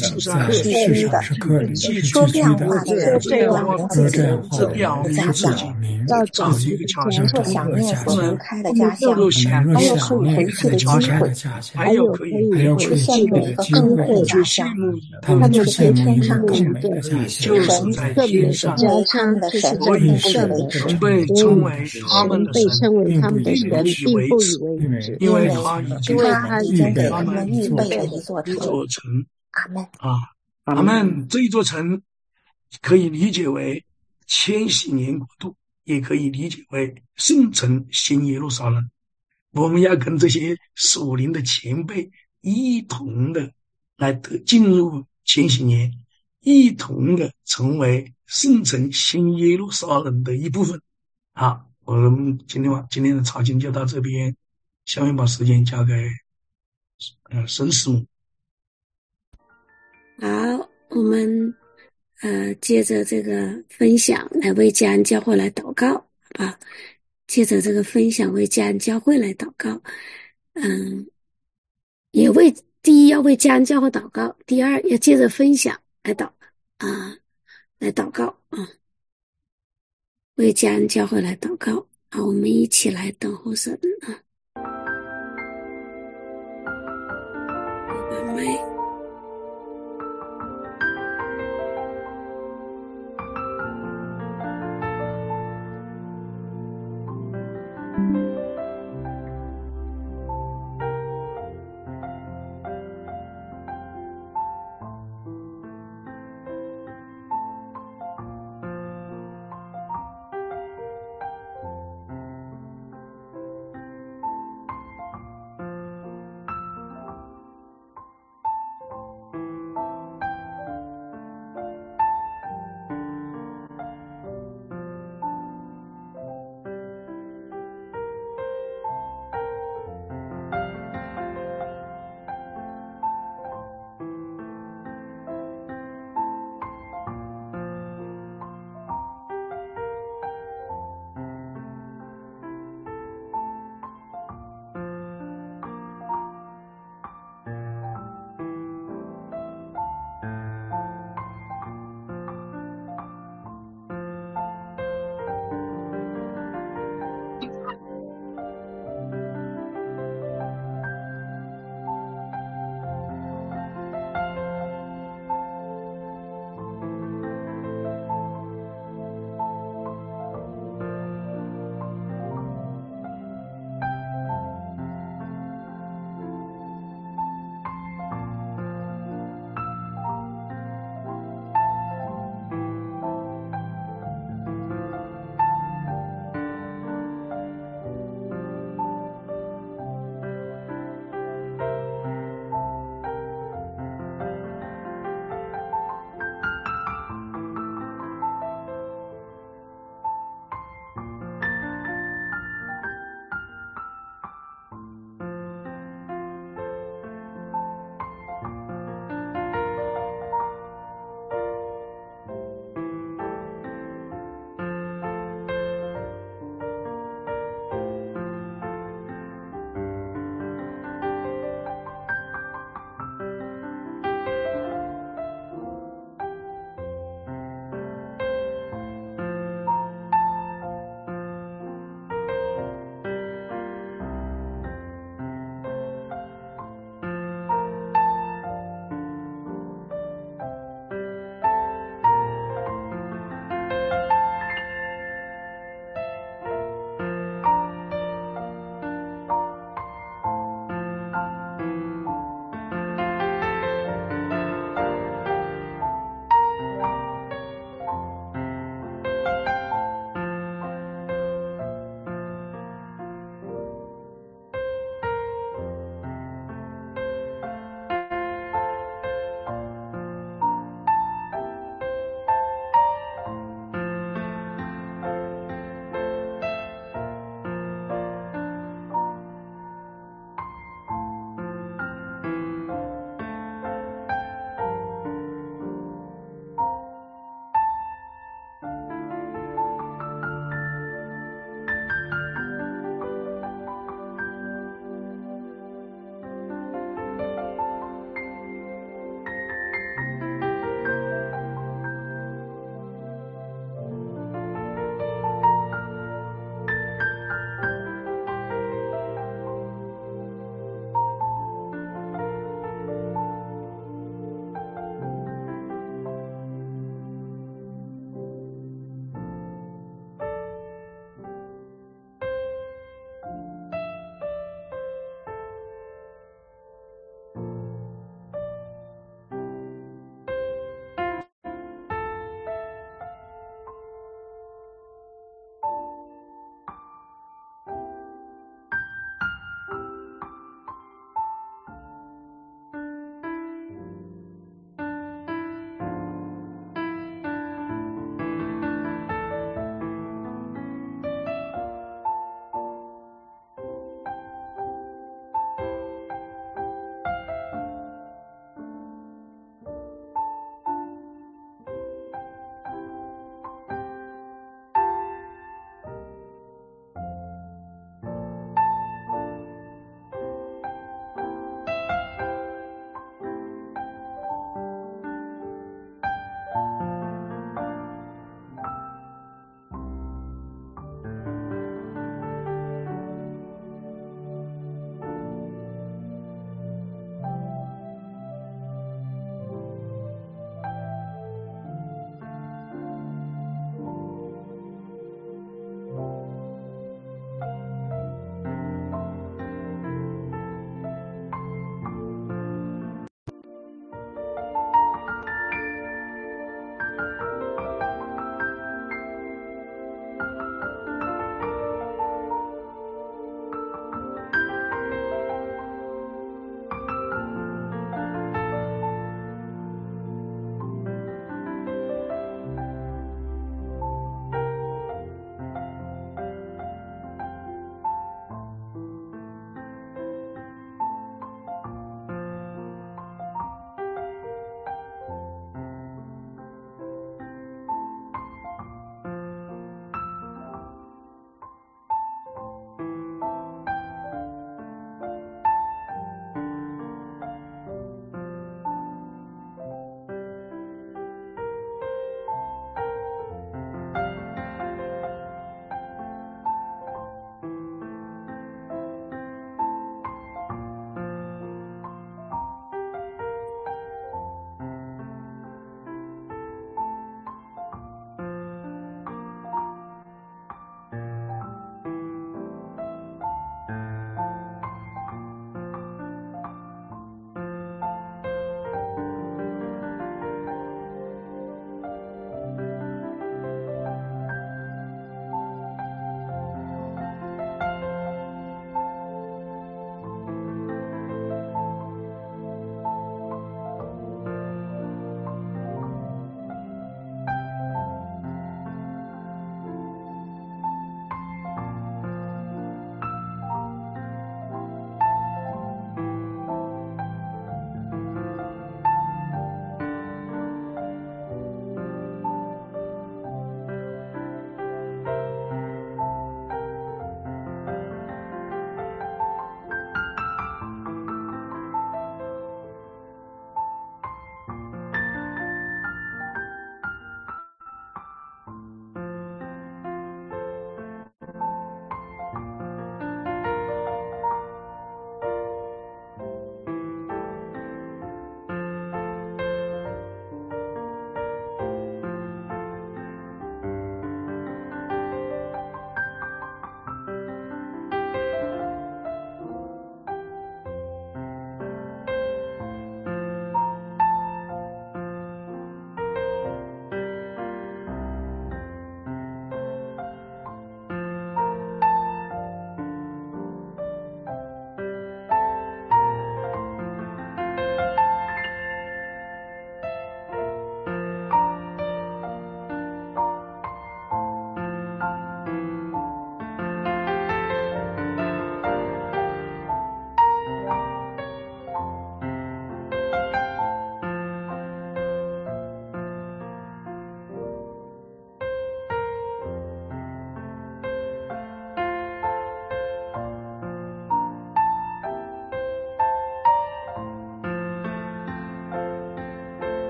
的，说这样话的人表明自己的家乡，若想念所离开的家乡，还有可以回去的机会， 还有可以去羡慕一个更美的家乡，他们是对天上的就是在天上，所以神被称为他们的神，并不以为耻，因为他已经给他们预备了一座城。 阿门。 阿门。这一座城可以理解为千禧年国度，也可以理解为圣城新耶路撒冷。我们要跟这些属灵的前辈一同的来进入千禧年，一同的成为圣城新耶路撒冷的一部分。好，我们今天的查经就到这边，下面把时间交给神师母。 好，我们接着这个分享来为家人教会来祷告，好吧？接着这个分享为家人教会来祷告，也第一要为家人教会祷告，第二要接着分享来祷告啊，为家人教会来祷告。好，我们一起来等候神啊。阿们。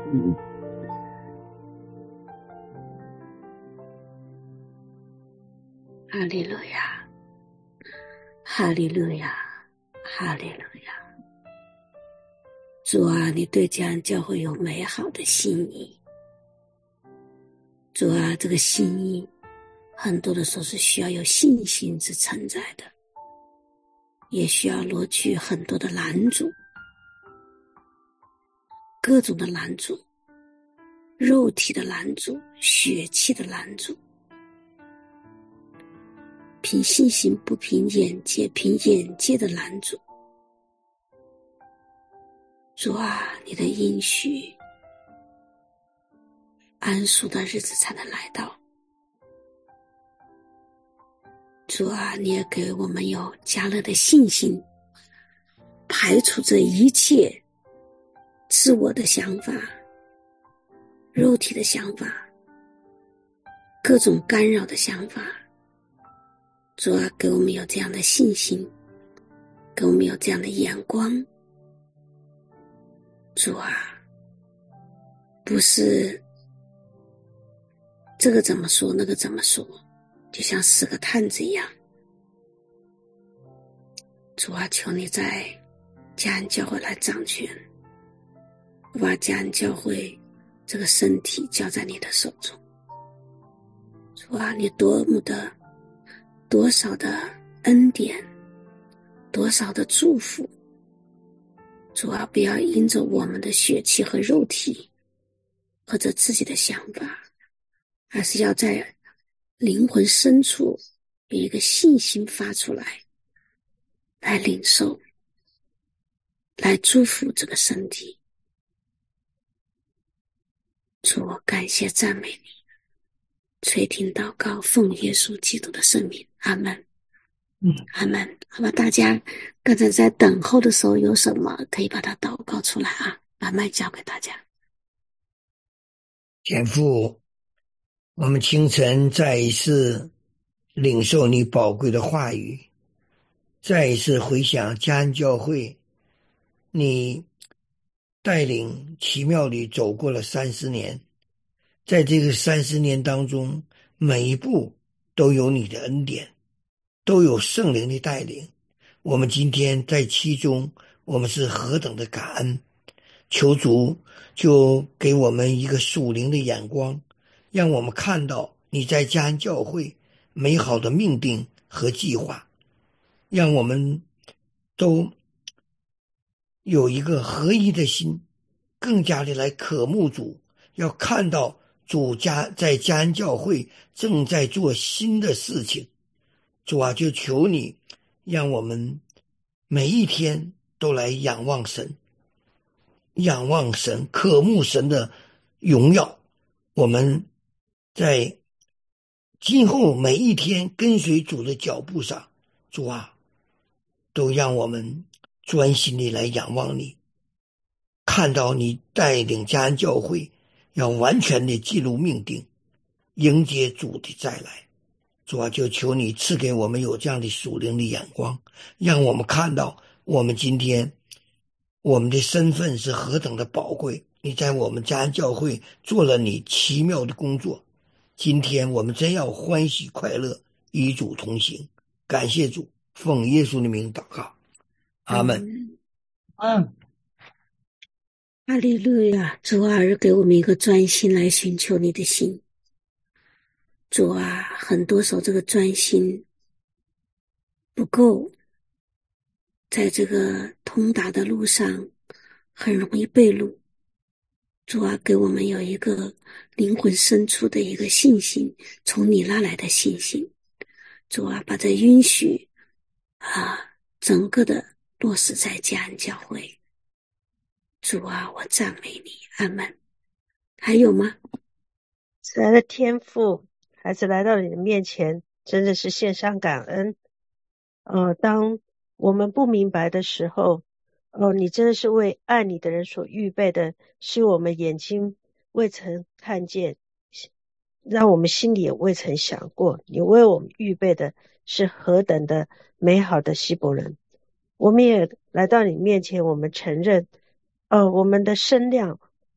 哈利路亚，哈利路亚，哈利路亚。主啊，你对家人教会有美好的心意。主啊，这个心意很多的时候是需要有信心之承载的，也需要挪去很多的拦阻，各种的拦阻，肉体的拦阻，血气的拦阻，凭信心不凭眼界，凭眼界的拦阻。主啊，你的应许安舒的日子才能来到。主啊，你也给我们有加勒的信心，排除这一切自我的想法，肉体的想法，各种干扰的想法。主啊，给我们有这样的信心，给我们有这样的眼光。主啊，不是这个怎么说那个怎么说，就像死个探子一样。主啊，求你在家人教会来掌权，我把家人教会这个身体交在你的手中。主啊，你多少的恩典，多少的祝福。主啊，不要因着我们的血气和肉体或者自己的想法，而是要在灵魂深处有一个信心发出来，来领受，来祝福这个身体。主，我感谢赞美你，垂听祷告，奉耶稣基督的圣名，阿们。阿们。好吧，大家刚才在等候的时候有什么可以把它祷告出来啊，把麦交给大家。 天父，我们清晨再一次领受你宝贵的话语，再一次回想家恩教会你带领奇妙地走过了30年，在这个30年当中，每一步都有你的恩典，都有圣灵的带领。我们今天在其中，我们是何等的感恩。求主就给我们一个属灵的眼光，让我们看到你在家恩教会美好的命定和计划，让我们都有一个合一的心，更加的来渴慕主，要看到主在家恩教会正在做新的事情。主啊，就求你让我们每一天都来仰望神，渴慕神的荣耀。我们在今后每一天跟随主的脚步上，主啊，都让我们专心地来仰望你，看到你带领家恩教会要完全地记录命定，迎接主的再来。主啊，就求你赐给我们有这样的属灵的眼光，让我们看到我们今天我们的身份是何等的宝贵。你在我们家恩教会做了你奇妙的工作，今天我们真要欢喜快乐，与主同行。感谢主，奉耶稣的名祷告，阿们。 哈利路亚。主啊，给我们一个专心来寻求你的心。主啊，很多时候这个专心不够，在这个通达的路上很容易背路。主啊，给我们有一个灵魂深处的一个信心，从你那来的信心。主啊，把这允许整个的落实在家恩教会。主啊，我赞美你，阿们。还有吗？ 慈爱的天父，孩子来到你的面前，真的是献上感恩。当我们不明白的时候，你真的是为爱你的人所预备的，是我们眼睛未曾看见，让我们心里也未曾想过，你为我们预备的是何等的美好的希伯伦。我们也来到你面前，我们承认我们的身量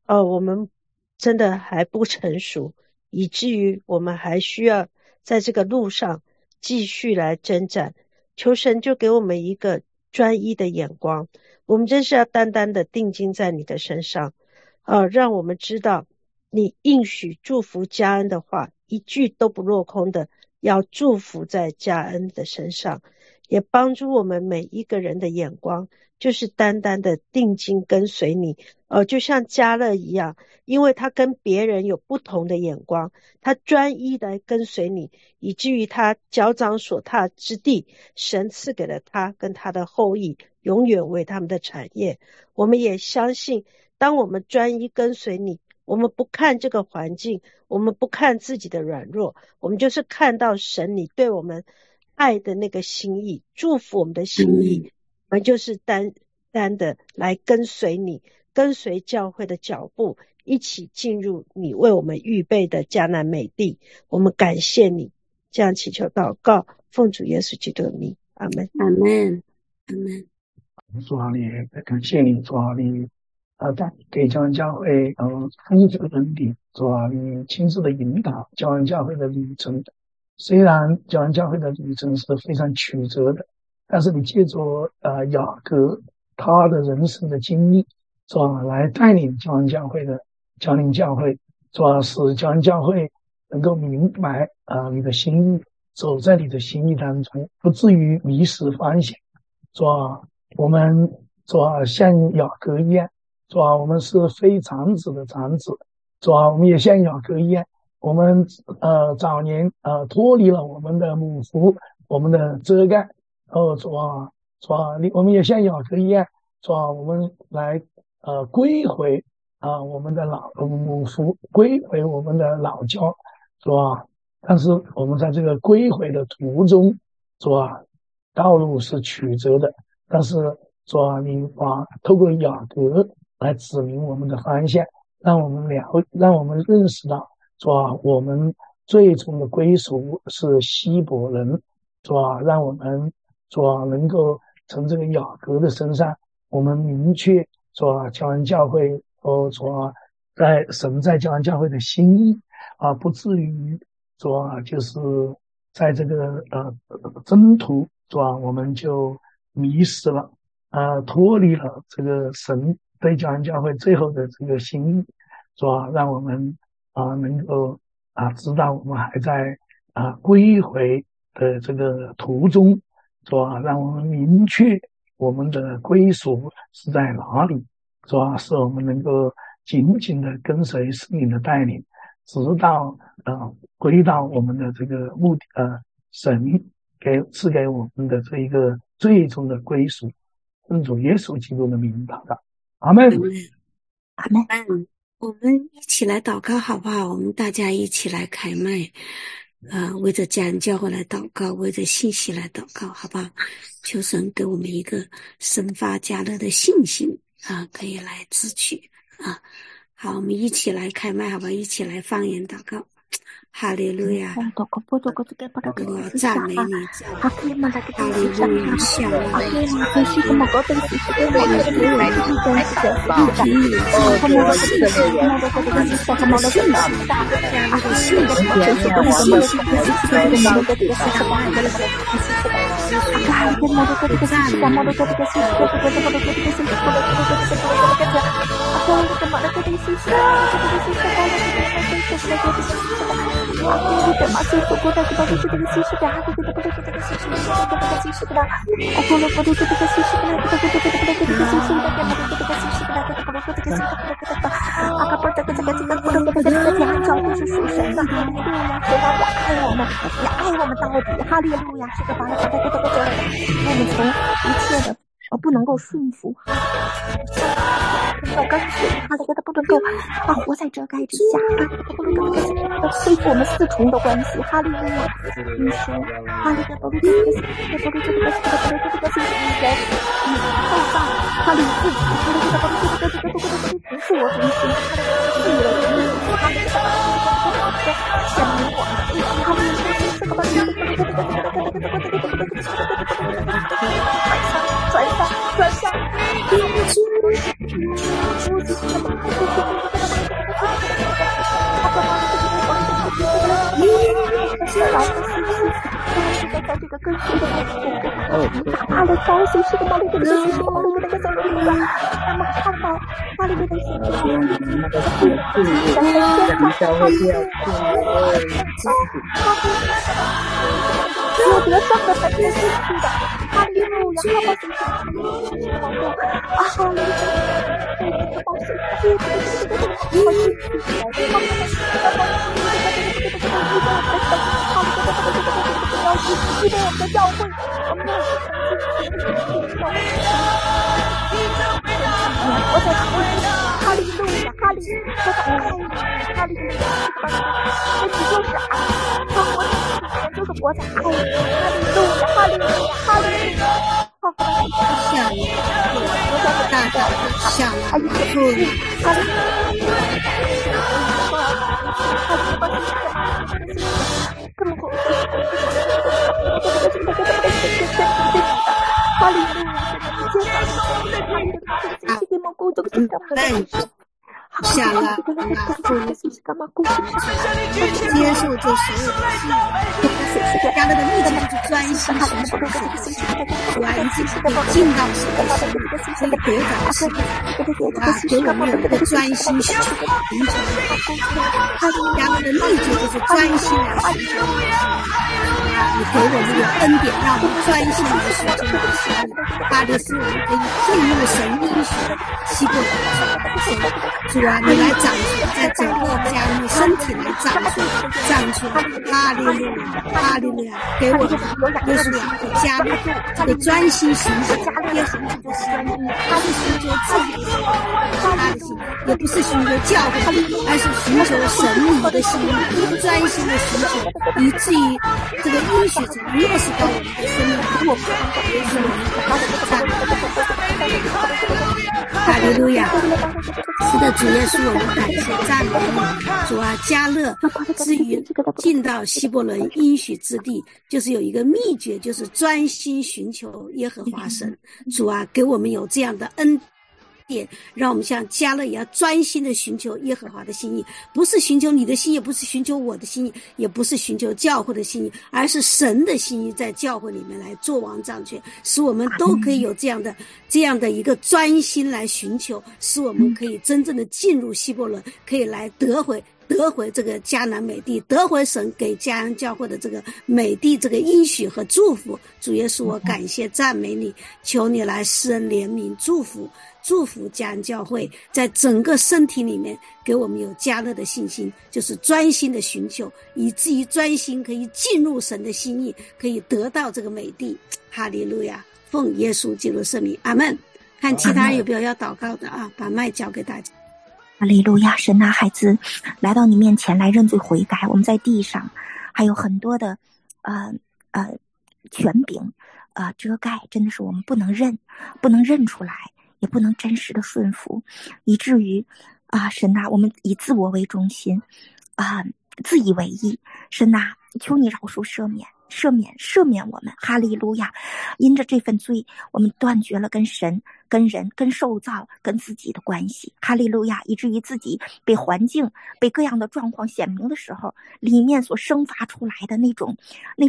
我们真的还不成熟，以至于我们还需要在这个路上继续来征战。求神就给我们一个专一的眼光，我们真是要单单的定睛在你的身上，让我们知道你应许祝福加恩的话一句都不落空的，要祝福在加恩的身上，也帮助我们每一个人的眼光就是单单的定睛跟随你，就像迦勒一样，因为他跟别人有不同的眼光，他专一的跟随你，以至于他脚掌所踏之地，神赐给了他跟他的后裔，永远为他们的产业。我们也相信，当我们专一跟随你，我们不看这个环境，我们不看自己的软弱，我们就是看到神你对我们爱的那个心意，祝福我们的心意，我们就是单单的来跟随你，跟随教会的脚步，一起进入你为我们预备的迦南美地。我们感谢你，这样祈求祷告，奉主耶稣基督的名，阿们， 阿们，阿们。 主啊，你感谢你，主啊，你给教会教会丰富的恩典，主啊，你亲自的引导教会教会的旅程。虽然教会教会的旅程是非常曲折的，但是你借着雅各他的人生的经历，主啊，来带领教会教会的教领教会，主啊，使教会教会能够明白你的心意，走在你的心意当中，不至于迷失方向。主啊，我们主啊像雅各一样，主啊，我们是非长子的长子，主啊，我们也像雅各一样，我们早年脱离了我们的母腹，我们的遮盖，主啊，我们也像雅各一样，主啊，我们来归回我们的母腹，归回我们的老家，主啊，但是我们在这个归回的途中，主啊，道路是曲折的，但是主啊，你透过雅各来指明我们的方向，让我们认识到，主啊，我们最终的归属是希伯伦，主啊，让我们主啊能够从这个雅各的身上，我们明确主啊教会教会主啊在神在教会教会的心意不至于主啊就是在这个征途主啊我们就迷失了脱离了这个神对教会教会最后的这个心意，主啊让我们能够知道我们还在归回的这个途中，主啊让我们明确我们的归属是在哪里，主啊使我们能够紧紧的跟随圣灵的带领，直到归到我们的这个目的神赐给我们的这一个最终的归属。奉主耶稣基督的名祷告，阿们， 阿们。我们一起来祷告好不好？我们大家一起来开麦为着家人教会来祷告，为着信息来祷告好不好？求神给我们一个生发加热的信心可以来支取好，我们一起来开麦好吧，一起来方言祷告。哈利路亚！赞美你，哈利路亚！向我不能够顺服，要跟随他的，不能够活在遮盖之下，不能够恢复我们四重的关系。哈利路亚，你说哈利路亚，哈利自己，不是我中心，是你的中心，哈利显明我们，哈利转向， 跟随的阿勒高西是的马里的西是马路的那个走路的那么看到马里的西是的有得胜的本身是的哈利路亚哈巴西哈利路因为我们的教会，我们要我在哈利路亚，哈利路亚，我在爱你，哈利路亚，我只就是爱，我就是活在爱里，哈利路亚，哈利路亚，哈利路亚， 下一个大大的下一个后面， 哈利路亚。根本不是哈利路亚！ 下了接受这所有的信仰，加勒的目的就是专心寻求神，主啊，一直可以进到神的心里，可以得着神啊，给我们有一个专心寻求加勒的秘诀就是专心来寻求啊，你给我们有恩典，让我们专心来寻求你的心意，巴黎是我们可以进入神应许的希伯来主啊，你来掌权，在整个家里身体来掌权，哈利路亚，哈利路亚，给我们耶稣两个加入这个专心寻求耶稣的心意，不是寻求自己的他的心，也不是寻求教会，而是寻求神你的心意，专心的寻求，以至于这个应许者落实到我们的生命里，我们耶稣哈利路亚，是的，主耶稣，我们感谢赞美你，主啊，加勒之于进到希伯伦应许之地，就是有一个秘诀，就是专心寻求耶和华神。主啊，给我们有这样的恩典，让我们像加勒也要专心的寻求耶和华的心意，不是寻求你的心意，不是寻求我的心意，也不是寻求教会的心意，而是神的心意在教会里面来做王掌权，使我们都可以有这样的一个专心来寻求，使我们可以真正的进入希伯伦，可以来得回这个迦南美地，得回神给迦南教会的这个美地这个应许和祝福。主耶稣，我感谢赞美你，求你来施恩怜悯，祝福迦南教会在整个身体里面给我们有加勒的信心，就是专心的寻求，以至于专心可以进入神的心意，可以得到这个美地。哈利路亚，奉耶稣基督圣名，阿们。看其他人有没有要祷告的啊？把麦交给大家。 哈利路亚，神啊，孩子来到你面前来认罪悔改，我们在地上还有很多的权柄遮盖，真的是我们不能认出来，也不能真实的顺服，以至于神啊，我们以自我为中心自以为意，神啊，求你饶恕赦免我们，哈利路亚！因着这份罪，我们断绝了跟神、跟人、跟受造、跟自己的关系，哈利路亚！以至于自己被环境、被各样的状况显明的时候，里面所生发出来的那种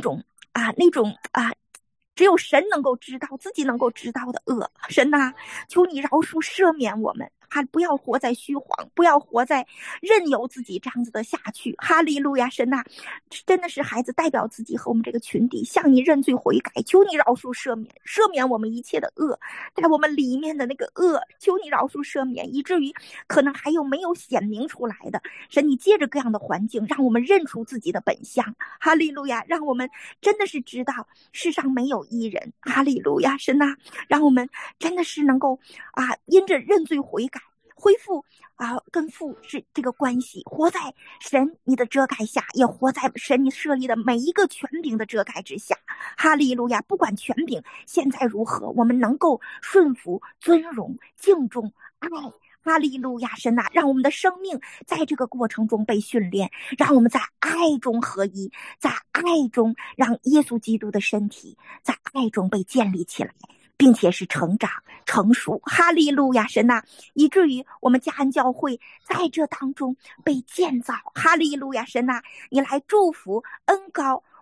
只有神能够知道，自己能够知道的恶，神啊，求你饶恕赦免我们。不要活在虚谎，不要活在任由自己这样子的下去，哈利路亚！神啊，真的是孩子代表自己和我们这个群体向你认罪悔改，求你饶恕赦免我们一切的恶，在我们里面的那个恶，求你饶恕赦免，以至于可能还有没有显明出来的，神你借着各样的环境让我们认出自己的本相，哈利路亚！让我们真的是知道世上没有义人，哈利路亚！神啊，让我们真的是能够因着认罪悔改恢复跟父是这个关系，活在神你的遮盖下，也活在神你设立的每一个权柄的遮盖之下，哈利路亚！不管权柄现在如何，我们能够顺服、尊荣、敬重、爱，哈利路亚！神啊，让我们的生命在这个过程中被训练，让我们在爱中合一，在爱中让耶稣基督的身体在爱中被建立起来，并且是成长成熟，哈利路亚！神啊，以至于我们迦南教会在这当中被建造，哈利路亚！神啊，你来祝福恩膏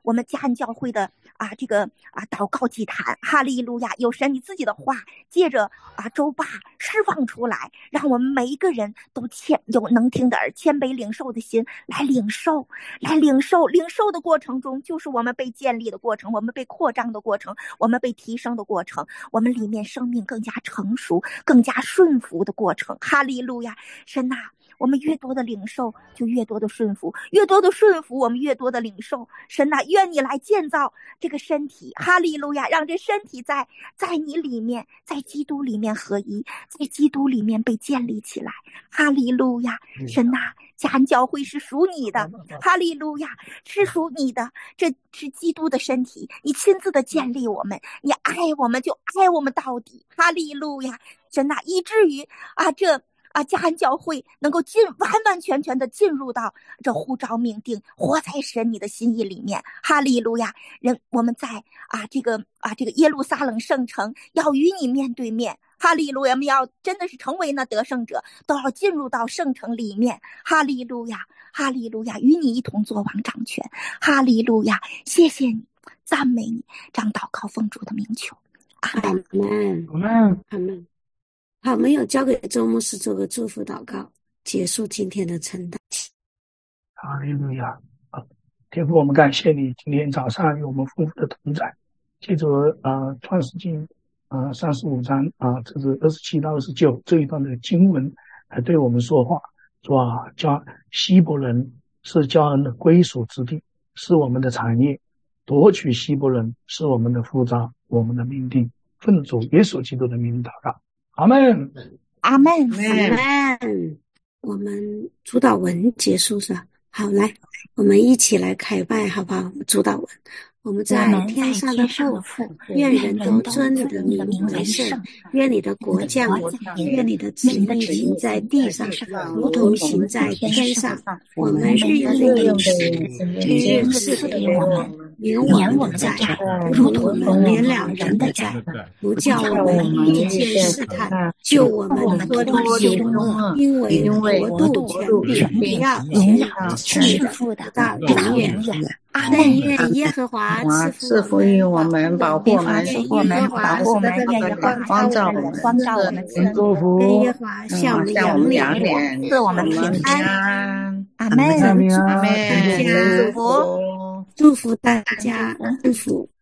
我们家人教会的这个祷告祭坛，哈利路亚！有神你自己的话借着周爸释放出来，让我们每一个人都有能听的耳，谦卑领受的心来领受，领受的过程中就是我们被建立的过程，我们被扩张的过程，我们被提升的过程，我们里面生命更加成熟更加顺服的过程。哈利路亚！神我们越多的领受就越多的顺服，越多的顺服我们越多的领受。神愿你来建造这个身体，哈利路亚！让这身体在你里面，在基督里面合一，在基督里面被建立起来。哈利路亚！神家人教会是属你的，哈利路亚，是属你的，这是基督的身体，你亲自的建立我们，你爱我们就爱我们到底，哈利路亚！神以至于家人教会能够完完全全的进入到这呼召命定，活在神你的心意里面，哈利路亚！我们在这个耶路撒冷圣城要与你面对面，哈利路亚！我们要真的是成为那得胜者，都要进入到圣城里面，哈利路亚，哈利路亚！与你一同做王掌权，哈利路亚！谢谢你，赞美你，这样祷告奉主的名求，阿们。 好，没有交给周牧师做个祝福祷告，结束今天的晨祷。 哈利路亚！天父，我们感谢你，今天早上与我们丰富的同在，借着创世纪35章这是27到29这一段的经文来对我们说话，说叫希伯人是迦恩的归属之地，是我们的产业，夺取希伯人是我们的呼召，我们的命定，奉主耶稣基督的名祷告，阿们， 阿们， 阿们。我们主祷文结束是吧？好，来，我们一起来开拜，好不好？主祷文。我们在天上的父，愿人都尊你的名为圣，愿你的国降临，愿你的旨意行在地上，如同行在天上。我们日用的饮食，今日赐给我们，免我们的债，如同我们免了人的债，不叫我们遇见试探，救我们脱离凶恶，因为国度、权柄、荣耀是你的，到永远。但愿耶和华赐福于我们，保护我们，光照我们， 祝福。 愿耶和华向我们扬脸， 赐我们平安。阿们， 祝福大家，祝福。